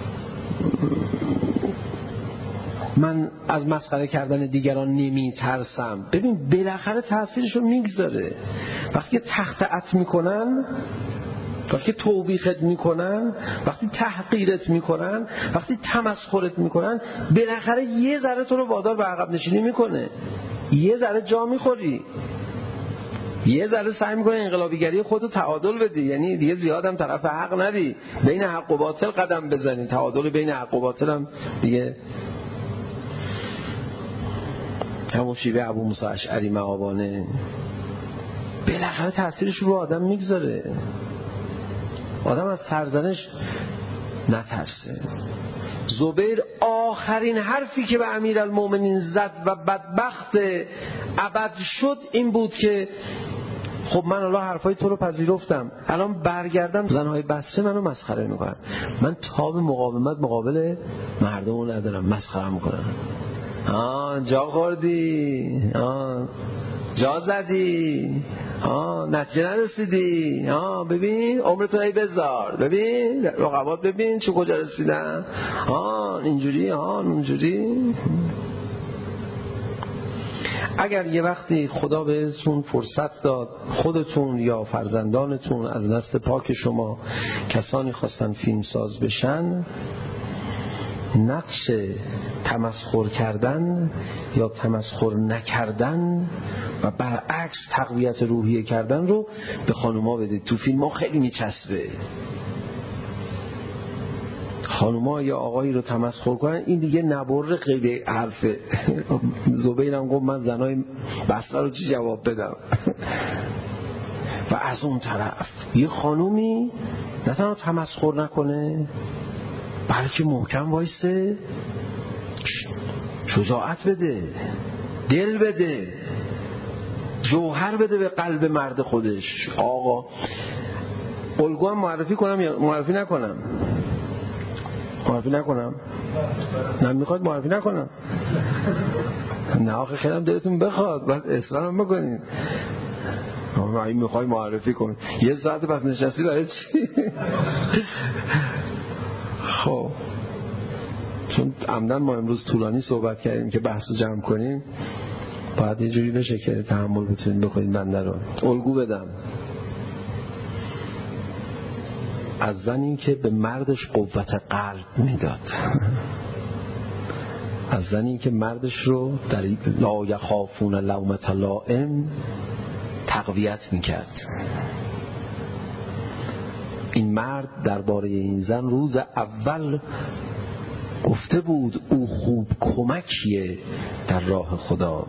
من از مسخره کردن دیگران نمی ترسم. ببین بالاخره تاثیرشو میگذاره. وقتی تحت عط میکنن، وقتی توبیخت میکنن، وقتی تحقیرت میکنن، وقتی تمسخرت میکنن، بالاخره یه ذره تو رو وادار به عقب نشینی میکنه، یه ذره جا میخوری، یه ذره سعی میکنه انقلابیگری خودتو تعادل بدی، یعنی دیگه زیاد هم طرف حق ندی، بین حق و باطل قدم بزنی، تعادل بین حق و باطل هم دیگه همون شیوه ابو موسی اشعری مآبانه. بالاخره تاثیرش رو آدم میگذاره، آدم از سرزنش نترسه. زبیر آخرین حرفی که به امیرالمومنین زد و بدبخت ابد شد این بود که خب من الان حرفای تو رو پذیرفتم، الان برگردم زنهای بسته منو مسخره میکنن، من تاب مقاومت مقابل مردم رو ندارم، مسخره میکنن. آه جا خوردی، آه جا زدی، آه نتیجه نرسیدی، آه ببین عمرتو ای بذار، ببین رقبات ببین چه کجا رسیدن، آه اینجوری، آه اونجوری. اگر یه وقتی خدا بهتون فرصت داد خودتون یا فرزندانتون از نسل پاک شما کسانی خواستن فیلمساز بشن، نقش تمسخر کردن یا تمسخر نکردن و برعکس تقویت روحیه کردن رو به خانوما بدید. تو فیلم ها خیلی میچسبه، خانوما یا آقایی رو تمسخر کنن این دیگه نبره، خیلی حرفه. زبیرم گفت من زنای بسته رو چی جواب بدم. و از اون طرف یه خانومی نه تنها تمسخر نکنه بلکه محکم وایسه، شجاعت بده، دل بده، جوهر بده به قلب مرد خودش. آقا الگو هم معرفی کنم یا معرفی نکنم؟ معرفی نکنم؟ نه میخواد معرفی نکنم؟ نه آخه خیلی هم دلتون بخواد باید اصرار هم بکنید. این میخوای معرفی کن یه ساعت پس نشستی برای چی؟ خب چون عمدن ما امروز طولانی صحبت کردیم که بحثو جمع کنیم، باید یه جوری بشه که تحمل بتونید بکنید بنده رو. الگو بدم از زنی که به مردش قوت قلب میداد، از زنی که مردش رو در لا یخافون لومة لائم تقویت میکرد. این مرد درباره این زن روز اول گفته بود او خوب کمکیه در راه خدا.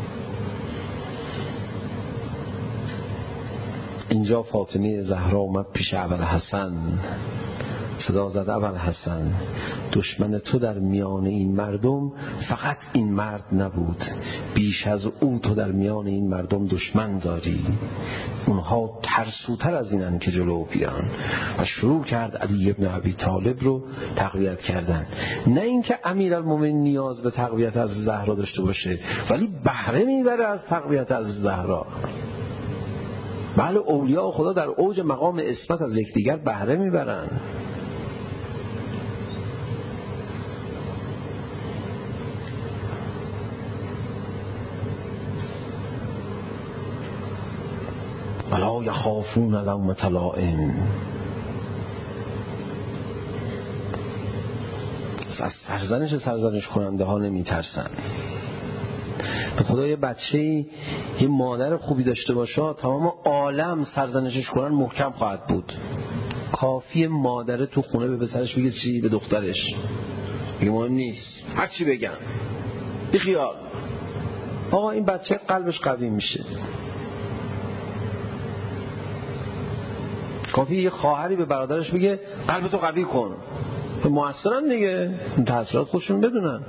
اینجا فاطمه زهرا اومد پیش ابوالحسن، صدا زد ابوالحسن دشمن تو در میان این مردم فقط این مرد نبود، بیش از او تو در میان این مردم دشمن داری، اونها ترسوتر از اینن که جلو بیان. و شروع کرد علی ابن ابی طالب رو تقویت کردن. نه اینکه امیرالمومنین نیاز به تقویت از زهرا داشته باشه، ولی بهره میبره از تقویت از زهرا. بله اولیاء خدا در اوج مقام عصمت از یکدیگر بهره میبرن. لا یخافون لومة لائم، از سرزنش سرزنش کننده ها نمی ترسن. به خدا یه بچه‌ای یه مادر خوبی داشته باشه تمام عالم سرزنشش کنن محکم خواهد بود. کافی مادره تو خونه به پسرش بگه چی؟ به دخترش میگه مهم نیست هر چی بگن بی خیال. آقا این بچه قلبش قوی میشه. کافی یه خواهری به برادرش بگه قلبتو قوی کن، موثرن دیگه، تاثیرات خودشون بدونن.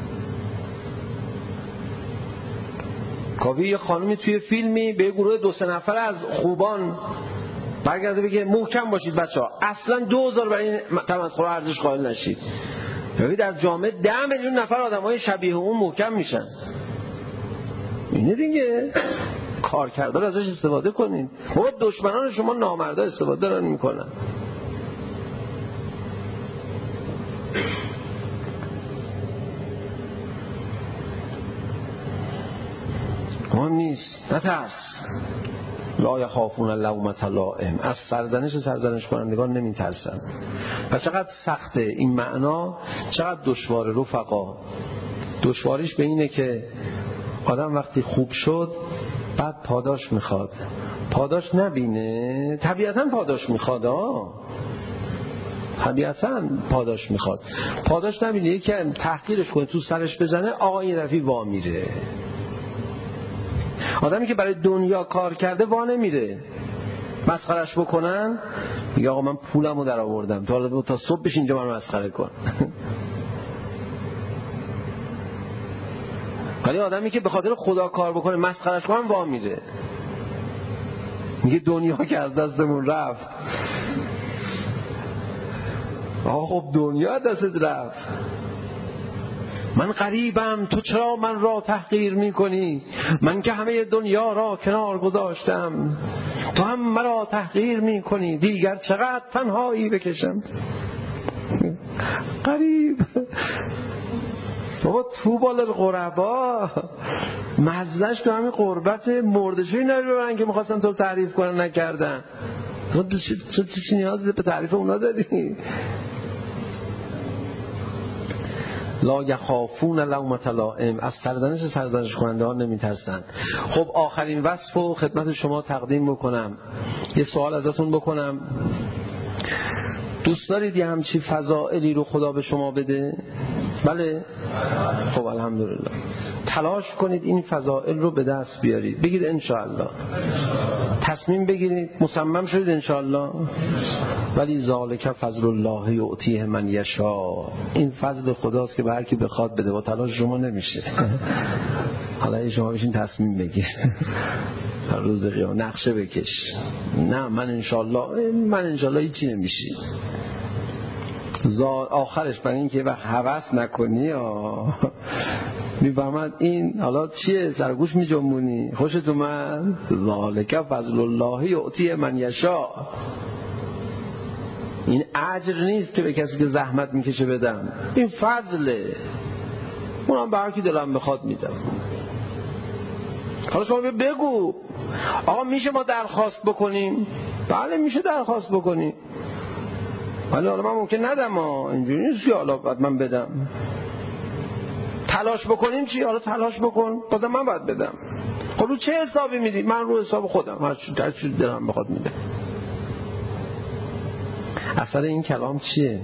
کافی یه خانمی توی فیلمی به یه گروه دو سه نفر از خوبان برگرده بگه محکم باشید بچه‌ها، اصلا دو هزار برای این تمسخر ارزش قائل نشید. ببین در جامعه ده میلیون نفر آدمای شبیه اون محکم میشن. اینه دیگه، کارکردار ازش استفاده کنین. بابا دشمنان شما نامردا استفاده دارن میکنن. مهم نیست، نترس. لا یخافون لومة لائم، از سرزنش سرزنش کنندگان نمی ترسن. و چقدر سخته این معنا، چقدر دشواره رفقا. دشواریش به اینه که آدم وقتی خوب شد بعد پاداش میخواد، پاداش نبینه. طبیعتاً پاداش میخواد ها، طبیعتاً پاداش میخواد. پاداش نبینه یکی تحقیرش کنه تو سرش بزنه، آقا این رفی وا میره. آدمی که برای دنیا کار کرده وا نمیره. مسخرش بکنن میگه آقا من پولمو در آوردم، تا تا صبح بش اینجا من مسخره کن. ولی آدمی که به خاطر خدا کار بکنه مسخرش کنن وا میره. میگه دنیا که از دستمون رفت. آقا خب دنیا دستت رفت. من غریبم تو چرا من را تحقیر می کنی؟ من که همه دنیا را کنار گذاشتم، تو هم مرا تحقیر می کنی. دیگر چقدر تنهایی بکشم. غریب بابا تو بالا الغربا، مزدش تو همین قربت مردشوی نبرن که میخواستن تو تعریف کنن نکردن. چه چی نیاز به تعریف اونا داری؟ لا یخافون لومة لائم، از سرزنش سرزنش کننده ها نمی ترسن. خب آخرین وصف رو خدمت شما تقدیم بکنم. یه سوال ازتون بکنم، دوست دارید یه همچی فضائلی رو خدا به شما بده؟ بله؟ خب الحمدلله. تلاش کنید این فضائل رو به دست بیارید. بگید انشاءالله. تصمیم بگیرید، مصمم شدید انشاءالله. ولی ذالک فضل الله یؤتیه من یشاء، این فضل خداست که به هر کی بخواد بده، با تلاش شما نمیشه. حالا شما بشین تصمیم بگیر هر روز قیامت نقشه بکش. نه من انشاءالله، من انشاءالله هیچی نمیشی. آخرش برای این که وقت هوس نکنی میفهمد این حالا چیه، سرگوش میجنبونی، خوشت اومد. ذالک فضل الله یؤتیه من یشاء، این اجر نیست که به کسی که زحمت میکشه بدم، این فضله، اونم به هر کی دلم بخواد میدم. حالا شما بگو آقا میشه ما درخواست بکنیم؟ بله میشه درخواست بکنیم، ولی حالا من ممکن ندم ها، اینجوری نیست که حالا باید من بدم. تلاش بکنیم چی؟ حالا تلاش بکن، بازم من باید بدم. خب رو چه حسابی میدی؟ من رو حساب خودم هر چی دلم بخواد میدم. اصل این کلام چیه؟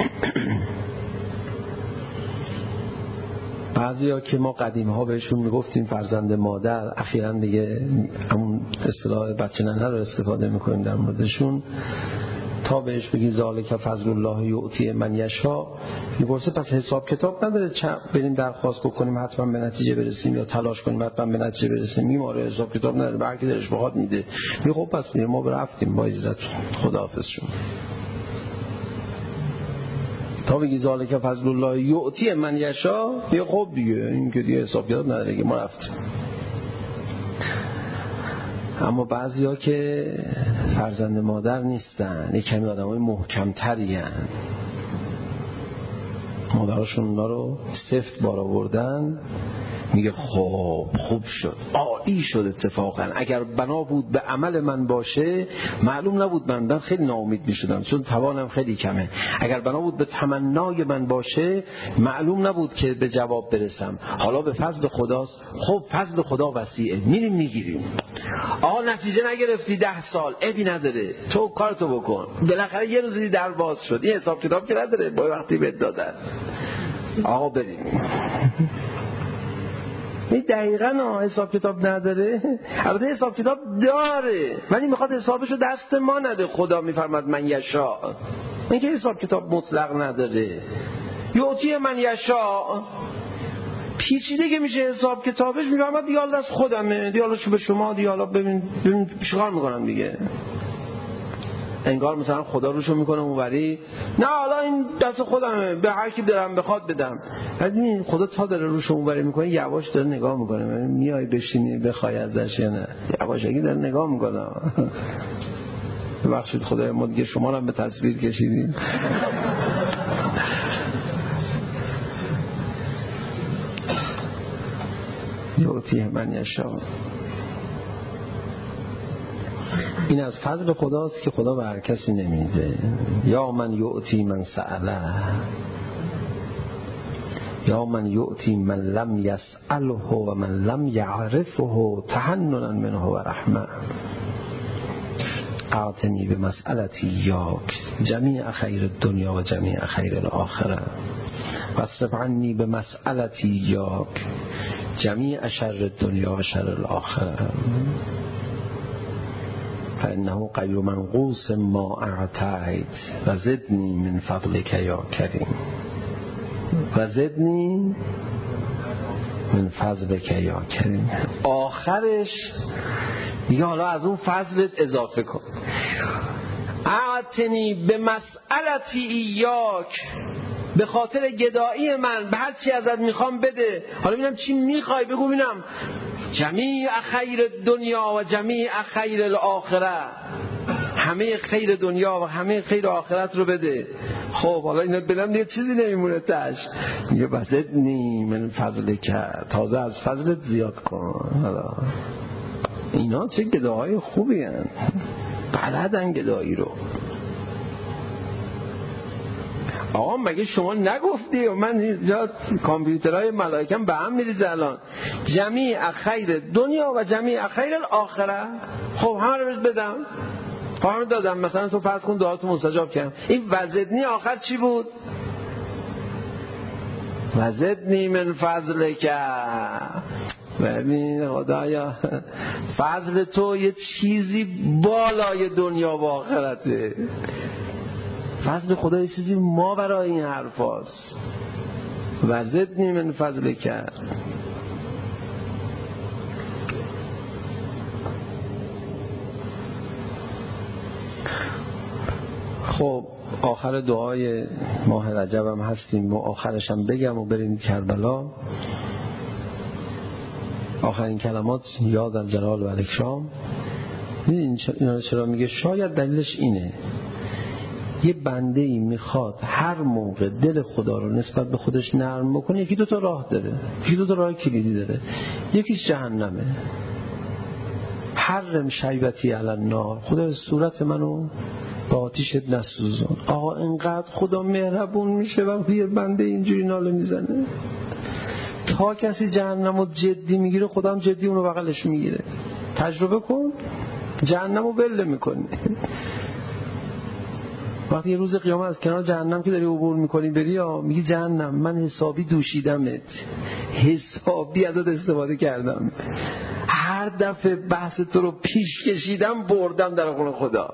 بعضی ها که ما قدیم ها بهشون میگفتیم فرزند مادر، اخیراً دیگه همون اصطلاح بچه ننه رو استفاده میکنیم در موردشون. تا بهش بگی ذالک فضل الله یؤتیه من یشاء، میپرسه پس حساب کتاب نداره بریم درخواست بکنیم حتما به نتیجه برسیم، یا تلاش کنیم حتما به نتیجه برسیم؟ میماره حساب کتاب نداره، به هر کی دلش بخواد میده. میگه خب پس ما برفتیم، با عزت خداحافظ شما. تا بگی ذالک فضل الله یؤتیه من یشاء، میگه خب دیگه این که دیگه حساب کتاب نداره، ما رفتیم. اما بعضی ها که فرزند مادر نیستن، یک کمی آدم های محکم تری هن، مادرشون اونا رو سفت بار آوردن، میگه خب خوب شد، عالی شد. اتفاقا اگر بنا بود به عمل من باشه معلوم نبود، من من خیلی ناامید میشدم چون توانم خیلی کمه. اگر بنا بود به تمنای من باشه معلوم نبود که به جواب برسم. حالا به فضل خداست. خب فضل خدا وسیعه، میریم میگیریم. آقا نتیجه نگرفتی ده سال، عیبی نداره، تو کارتو بکن، بالاخره یه روزی در باز شد. این حساب کتاب که نداره، با وقتی بهت دادن. آقا بریم. این دقیقاً حساب کتاب نداره. البته حساب کتاب داره ولی میخواد حسابشو دست ما نده. خدا میفرماد من یشا، این که حساب کتاب مطلق نداره. یعطی من یشا پیچیده که میشه حساب کتابش، میفرماد دیگه حالا دست خودمه، دیگه حالا شو به شما، دیگه حالا ببین ببین چیکار میکنم دیگه. انگار مثلا خدا روشو میکنه اونوری، نه حالا این دست خودمه، به هر کی دارم بخواد بدم. ولی خدا تا داره روشو اونوری میکنه یواش داره نگاه میکنه، میای بشینی بخوای ازش یا نه. یواشکی داره نگاه میکنه. ببخشید خدای ما دیگه شما رو هم به تصویر کشیدیم. یعطی من یشا. این از فضل خداست که خدا به هر کسی نمیده. یا من یعطی من سأله، یا من یعطی من لم یسأله و من لم یعرفه تحننا منه و رحمه. اعطنی به مسئلتی یاک جمیع خیر الدنیا و جمیع خیر الاخره واصرف عنی به مسئلتی یاک جمیع شر الدنیا و شر الاخره فانه غیر منقوص ما اعطیت و زدنی من فضلک یا کریم و زدنی من فضلک یا کریم. آخرش میگه حالا از اون فضلت اضافه کن. اعطنی به مسئلتی ایاک، به خاطر گدایی من به هر چی ازت میخوام بده. حالا ببینم چی میخوای بگو ببینم. جمیع خیر دنیا و جمیع خیر الاخره، همه خیر دنیا و همه خیر آخرت رو بده. خب حالا اینا بدم دیگه چیزی نمیمونه تاش. میگه بزدنی من فضل کرد، تازه از فضلت زیاد کن. حالا اینا چه گداهای خوبی هن، بلدن گدایی رو. آقا مگه شما نگفتی؟ من اینجا کامپیوترهای ملائکم به هم میریزه الان. جمیع خیر دنیا و جمیع خیر الاخره. خب همه رو بدم، همه دادم. مثلا تو فرض کن دعاتو مستجاب کردم. این وزدنی آخر چی بود؟ وزدنی من فضلک. ببین خدایا فضل تو یه چیزی بالای دنیا و آخرته. فضل خدا یه چیزی ما برای این حرف هست. وزدنی من فضلک. خب آخر دعای ماه رجب هم هستیم و آخرش هم بگم و بریم کربلا. آخرین کلمات یاد الجلال و الاکرام. این چرا میگه؟ شاید دلیلش اینه یه بنده ای میخواد هر موقع دل خدا رو نسبت به خودش نرم بکنه. یکی دو تا راه داره، یکی دو تا راه کلیدی داره. یکیش جهنمه. حرم شیبتی علی النار، خدا صورت منو با آتیشت نسوزون. آقا اینقدر خدا مهربون میشه وقتی یه بنده اینجوری ناله میزنه. تا کسی جهنمو جدی میگیره خدا هم جدی اونو بغلش میگیره. تجربه کن، جهنمو بله میکنی. وقتی یه روز قیامت از کنار جهنم که داری عبور میکنی بری یا میگی جهنم من حسابی دوشیدمت، حسابی ازت استفاده کردم، هر دفعه بحث تو رو پیش کشیدم بردم در خون خدا،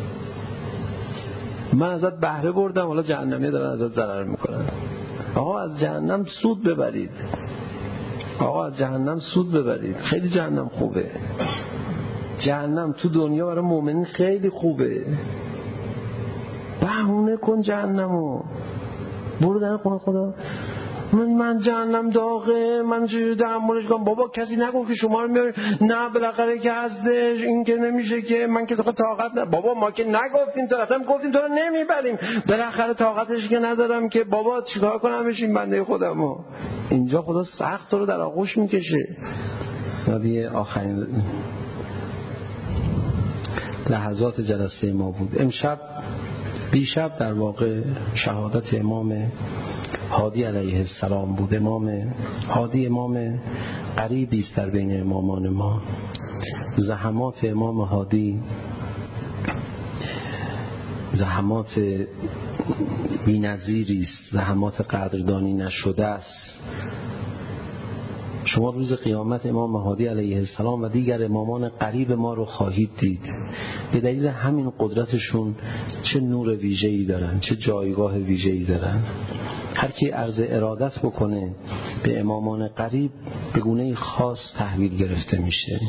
من ازت بهره بردم، حالا جهنمی دارن ازت ضرر میکنن. آقا از جهنم سود ببرید، آقا از جهنم سود ببرید. خیلی جهنم خوبه. جهنم تو دنیا برای مؤمنین خیلی خوبه. بهونه کن جهنمو، برو در خونه خدا. من من جهنم داغه، من چجوری تحملش کنم؟ بابا کسی نگفت که شما رو میاری؟ نه بالاخره که هستش، این که نمیشه که، من که طاقت نه. بابا ما که نگفتیم، تو اصلا گفتیم تو رو نمیبریم، بالاخره طاقتش که ندارم که. بابا چیکار کنم بشین بنده خودمو؟ اینجا خدا سخت رو در آغوش میکشه. نبی آخرین لحظات جلسه ما بود. امشب دیشب در واقع شهادت امام هادی علیه السلام بود. امام هادی امام غریبی است در بین امامان ما. زحمات امام هادی زحمات بی‌نظیری است، زحمات قدردانی نشده است. شما روز قیامت امام هادی علیه السلام و دیگر امامان قریب ما رو خواهید دید. به دلیل همین قدرتشون چه نور ویژه‌ای دارن، چه جایگاه ویژه‌ای دارن. هر کی عرض ارادت بکنه به امامان قریب به گونه خاص تحویل گرفته میشه.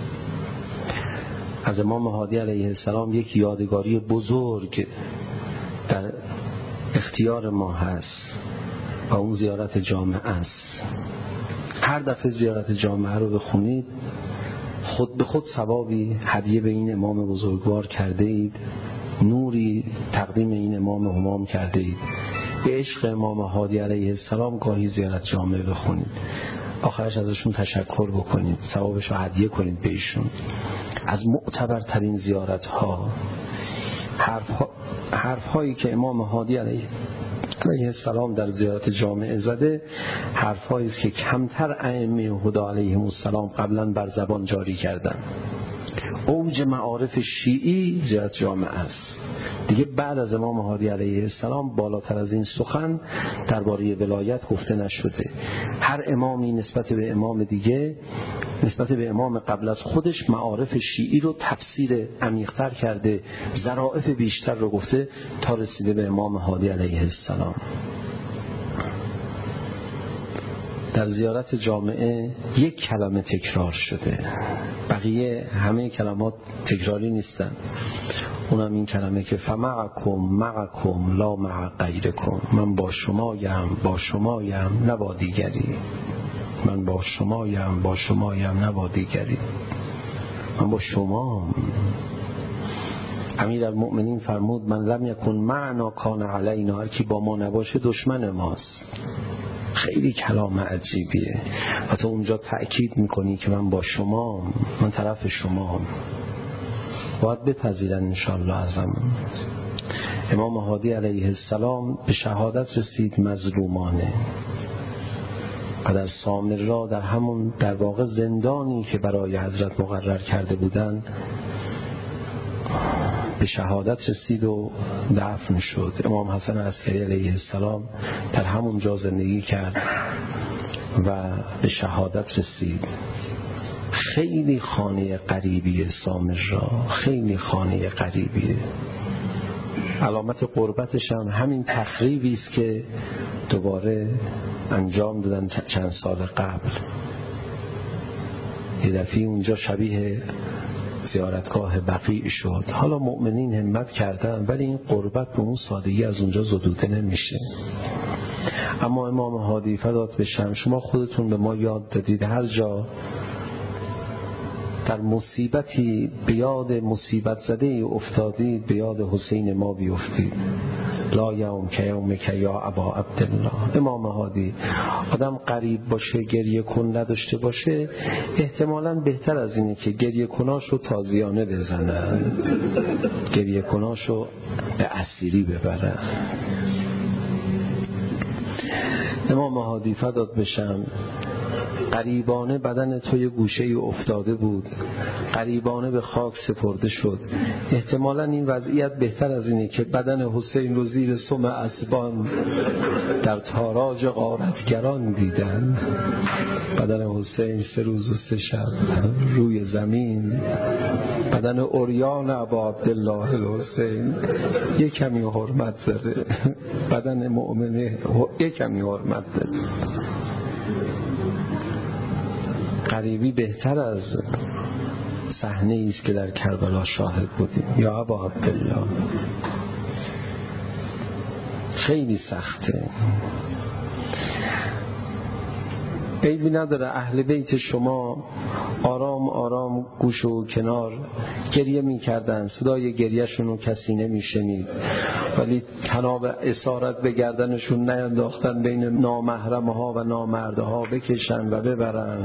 از امام هادی علیه السلام یک یادگاری بزرگ در اختیار ما هست و اون زیارت جامعه است. هر دفعه زیارت جامعه رو بخونید خود به خود ثوابی هدیه به این امام بزرگوار کرده اید، نوری تقدیم این امام همام کرده اید. به عشق امام هادی علیه السلام گاهی زیارت جامعه بخونید، آخرش ازشون تشکر بکنید، ثوابش رو هدیه کنید به ایشون. از معتبرترین زیارت ها حرف, ها حرف هایی که امام هادی علیه علیه السلام در زیارت جامعه زده، حرفایی است که کمتر ائمه هدی علیهم السلام قبلا بر زبان جاری کردن. اوج معارف شیعی زیارت جامعه است. دیگه بعد از امام هادی علیه السلام بالاتر از این سخن درباره ولایت گفته نشده. هر امامی نسبت به امام دیگه، نسبت به امام قبل از خودش، معارف شیعی رو تفسیر عمیق‌تر کرده، ظرافت بیشتر رو گفته تا رسیده به امام هادی علیه السلام. در زیارت جامعه یک کلمه تکرار شده، بقیه همه کلمات تکراری نیستن. اونم این کلمه که فمعکم معکم لا مع غیرکم، من با شمایم با شمایم نه با دیگری. من با شمایم با شمایم نه با دیگری. من با شما. امیرالمؤمنین فرمود من لم یکن معنا کان علینا، هر کی با ما نباشه دشمن ماست. خیلی کلام عجیبیه و تو اونجا تأکید میکنی که من با شما، من طرف شما. باید بپذیرن انشاءالله ازم. امام هادی علیه السلام به شهادت رسید مظلومانه و در سامرا، در همون در واقع زندانی که برای حضرت مقرر کرده بودن، به شهادت رسید و دفن شد. امام حسن عسکری علیه السلام در همون جا زندگی کرد و به شهادت رسید. خیلی خانه غریبیه سامرا، خیلی خانه غریبیه. علامت قربتش هم همین تخریبی است که دوباره انجام دادن چند سال قبل. یه دفعه اونجا شبیه زیارتگاه بقیع شد. حالا مؤمنین همت کردن ولی این قربت به اون سادگی از اونجا زدوده نمیشه. اما امام هادی فدات بشم، شما خودتون به ما یاد دادید هر جا در مصیبتی به یاد مصیبت زده افتادید به یاد حسین ما بیفتید. لا یوم که یوم که یا ابا عبدالله. امام هادی آدم قریب باشه گریه کن نداشته باشه، احتمالاً بهتر از اینه که گریه کناشو تازیانه بزنن، گریه کناشو به اسیری ببرن. امام هادی فدات بشم، قریبانه بدن توی گوشه افتاده بود، قریبانه به خاک سپرده شد. احتمالاً این وضعیت بهتر از اینه که بدن حسین رو زیر سم اسبان در تاراج غارتگران دیدن. بدن حسین سه روز و سه شب روی زمین، بدن عریان ابا عبدالله الحسین. یک کمی حرمت داره بدن مؤمنه، یک کمی حرمت داره. غریبی بهتر از صحنه است که در کربلا شاهد بودیم. یا ابا عبدالله خیلی سخته. عیبی نداره اهل بیت شما آرام آرام گوش و کنار گریه میکردن، صدای گریهشون رو کسی نمیشنید، ولی تناب اسارت به گردنشون نینداختن بین نامحرمها و نامردها بکشن و ببرن.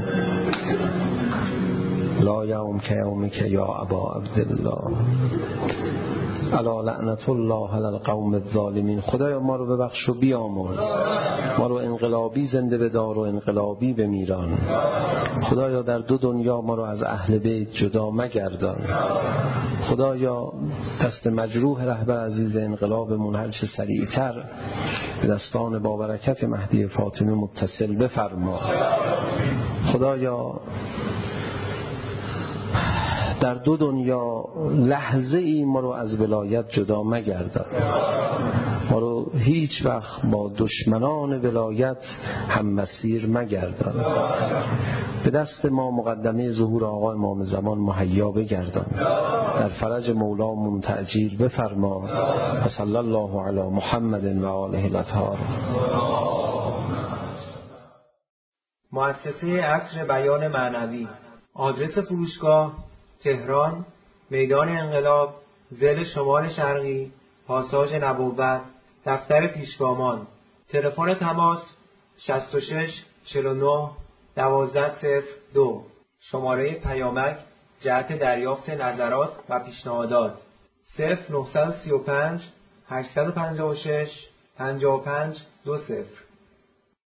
لا یوم که یومک یا ابا عبدالله الا لعنت الله علی القوم الظالمین. خدایا ما رو ببخش و بیامرز، ما رو انقلابی زنده بدار و انقلابی بمیران. خدایا در دو دنیا ما رو از اهل بیت جدا مگردان. خدایا دست مجروح رهبر عزیز انقلابمون هر چه سریعتر به دستان با برکت مهدی فاطمی متصل بفرما. خدایا در دو دنیا لحظه ای ما رو از ولایت جدا مگردان، ما رو هیچ وقت با دشمنان ولایت هم مسیر مگردان. به دست ما مقدمه ظهور آقا امام زمان مهیا بگردان، در فرج مولامون تعجیل بفرما. و صلی الله علی محمد و آله الاطهار. مؤسسه عصر بیان معنوی. آدرس فروشگاه: تهران، میدان انقلاب، ضلع شمال شرقی، پاساژ نبوت، دفتر پیشگامان. تلفن تماس: شصت و شش چهل و نه دوازده صفر دو. شماره پیامک جهت دریافت نظرات و پیشنهادات: صفر نه سه پنج هشت پنج شش پنج پنج دو صفر.